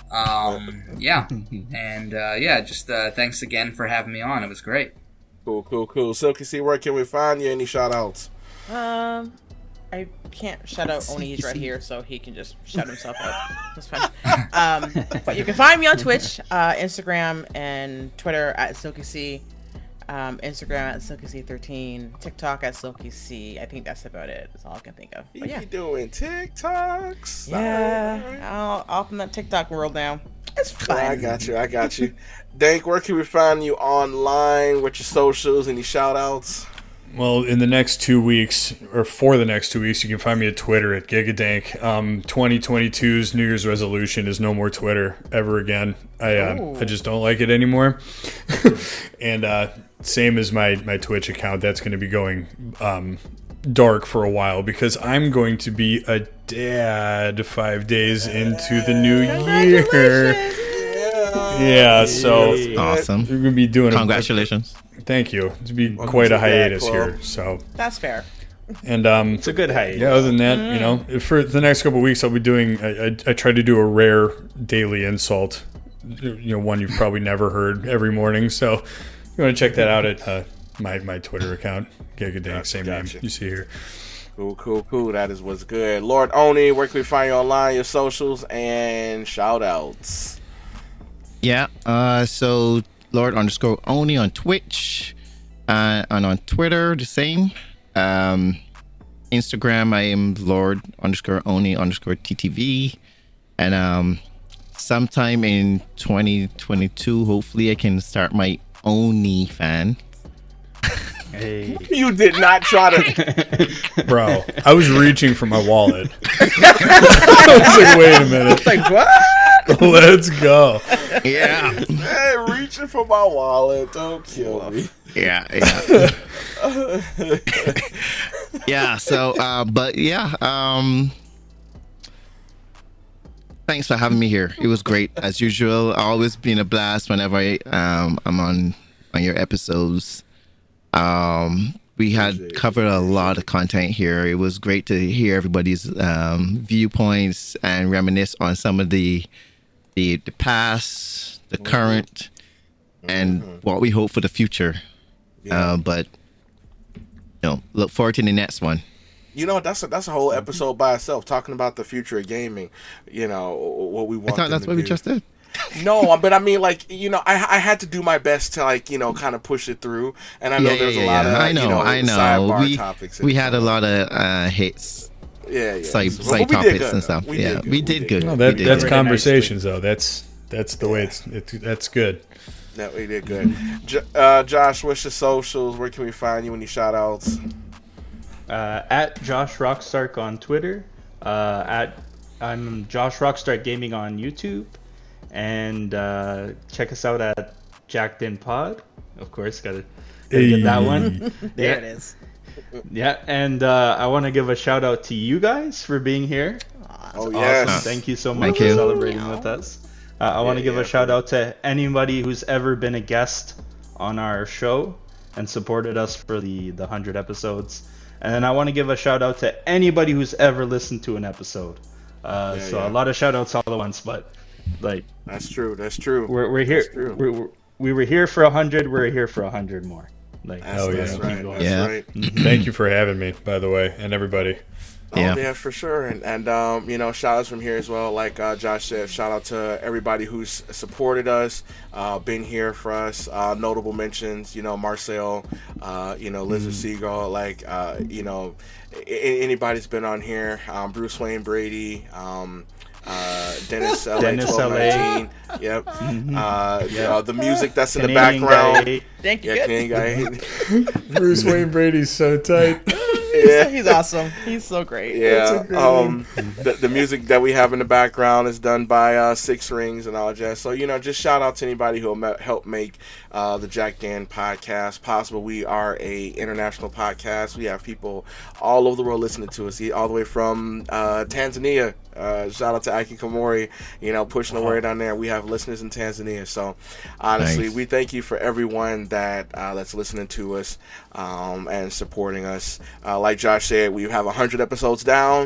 Um, yeah, and uh, yeah, just uh, thanks again for having me on. It was great. Cool, cool, cool. Silky C, where can we find you? Any shout outs? Um, I can't shout out Oni. He's right here, so he can just shout himself out. That's fine. Um, but you can find me on Twitch, uh, Instagram, and Twitter at Silky C. Um, Instagram at Silky C thirteen, TikTok at Silky C. I think that's about it. That's all I can think of. But yeah, You doing TikToks? yeah, I'll off in that TikTok world now. It's fun. I got you. I got you. Dank, where can we find you online? What's your socials? Any shout outs? Well, in the next two weeks, or for the next two weeks, you can find me at Twitter at Gigadank. Um, twenty twenty-two's New Year's resolution is no more Twitter ever again. I uh, Ooh. I just don't like it anymore. And uh, same as my, my Twitch account, that's going to be going um, dark for a while because I'm going to be a dad five days into the new year. Yeah, so That's Awesome. we're going to be doing a Congratulations. Thank you. It's be Welcome quite to a the Dad hiatus Club. here. So That's fair. and um, It's a good height. yeah. Other than that, you know, for the next couple of weeks, I'll be doing. I, I, I try to do a rare daily insult. You know, one you've probably never heard every morning. So you want to check that out at uh, my my Twitter account, Gigadank, Gotcha, same gotcha. name you see here. Cool, cool, cool. That is what's good. Lord Oni, where can we find you online, your socials, and shout outs? Yeah. Uh. So Lord underscore Oni on Twitch, uh, and on Twitter the same. Um, Instagram I am Lord underscore Oni underscore T T V, and um, sometime in twenty twenty-two, hopefully I can start my Oni fan. Hey. You did not try to. Bro, I was reaching for my wallet. I was like, wait a minute. Like what? Let's go. Yeah. Hey, reaching for my wallet. Don't kill me. Yeah, yeah. Yeah, so uh but yeah, um thanks for having me here. It was great as usual. Always been a blast whenever I um I'm on on your episodes. Um we had covered a lot of content here. It was great to hear everybody's um viewpoints and reminisce on some of the the, the past, the current, and what we hope for the future. Uh, but you know, look forward to the next one. You know, that's a, that's a whole episode by itself, talking about the future of gaming. You know, what we want. I thought them that's to what we do. just did. No, but I mean, like, you know, I I had to do my best to, like, you know, kind of push it through. And I know Yeah, there's yeah, a lot yeah. of, I know, you know, I know. sidebar We topics. we had a lot of uh, hits. Yeah, yeah. side So, side but we did topics good, and though. stuff. We Yeah, did good. we We did did good. good. No, We that did that's good. Very conversations though. That's that's the way it's it's that's good. That we did good. Jo- uh, Josh, what's your socials? Where can we find you? Any shout outs? Uh, at Josh Rockstark on Twitter. Uh, at I'm Josh Rockstark Gaming on YouTube, and uh, check us out at Jacked In Pod. Of course, gotta, gotta get that one. There Yeah. it is. Yeah, and uh, I want to give a shout out to you guys for being here. Oh, Awesome. yes. Thank you so much Thank for you. celebrating with us. Uh, I want to Yeah, give yeah, a shout out to anybody who's ever been a guest on our show and supported us for the, the one hundred episodes. And then I want to give a shout out to anybody who's ever listened to an episode. Uh, Yeah, so yeah. a lot of shout outs all at once, but like That's true. That's true. we're, we're here. That's true. We're, we're, we were here for one hundred. We're here for one hundred more. Like, That's, Oh, yeah. that's right. That's Yeah. right. Thank you for having me, by the way, and everybody. Oh, Yeah. yeah, for sure. And, and um, you know, shout outs from here as well. Like uh, Josh said, shout out to everybody who's supported us, uh, been here for us. Uh, notable mentions, you know, Marcel, uh, you know, Lizard Seagull, like, uh, you know, a- anybody's been on here. Um, Bruce Wayne Brady, um, uh, Dennis L A Dennis twelve L A. nineteen. Yep. Uh, Yeah. uh, the music that's in Canadian the background. guy. Thank you. Yeah, Good. Canadian guy. Bruce Wayne Brady's so tight. Yeah. He's awesome. He's so great. Yeah, a great um, the, the music that we have in the background is done by uh, Six Rings and all that. So, you know, just shout out to anybody who will help make uh, the Jack Dan podcast possible. We are a international podcast. We have people all over the world listening to us, all the way from uh, Tanzania. Uh, shout out to Aki Komori, you know, pushing the word down there. We have listeners in Tanzania. So, honestly, Nice. we thank you for everyone that uh, that's listening to us um, and supporting us. Uh, like Josh said, we have one hundred episodes down,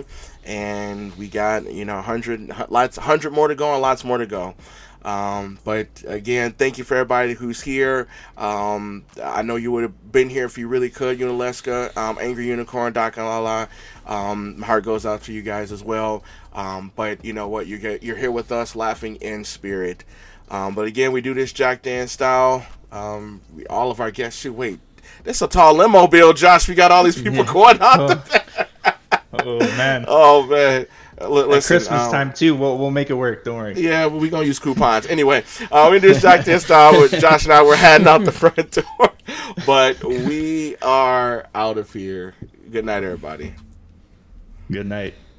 and we got, you know, one hundred, lots, one hundred more to go and lots more to go. Um, but again, thank you for everybody who's here. Um, I know you would have been here if you really could, Unileska, um, Angry Unicorn, Doc and Lala. Um, my heart goes out to you guys as well. Um, but you know what? You're, you're here with us, laughing in spirit. Um, but again, we do this Jack Dan style. Um, we, all of our guests should wait. This is a tall limo bill, Josh. We got all these people going out. Oh. The Oh man. oh man. L- At listen, Christmas um, time too. We'll we'll make it work. Don't worry. Yeah, well, we gonna use coupons anyway. Uh, we do this Jack Dan style with Josh and I. We're heading out the front door, but we are out of here. Good night, everybody. Good night.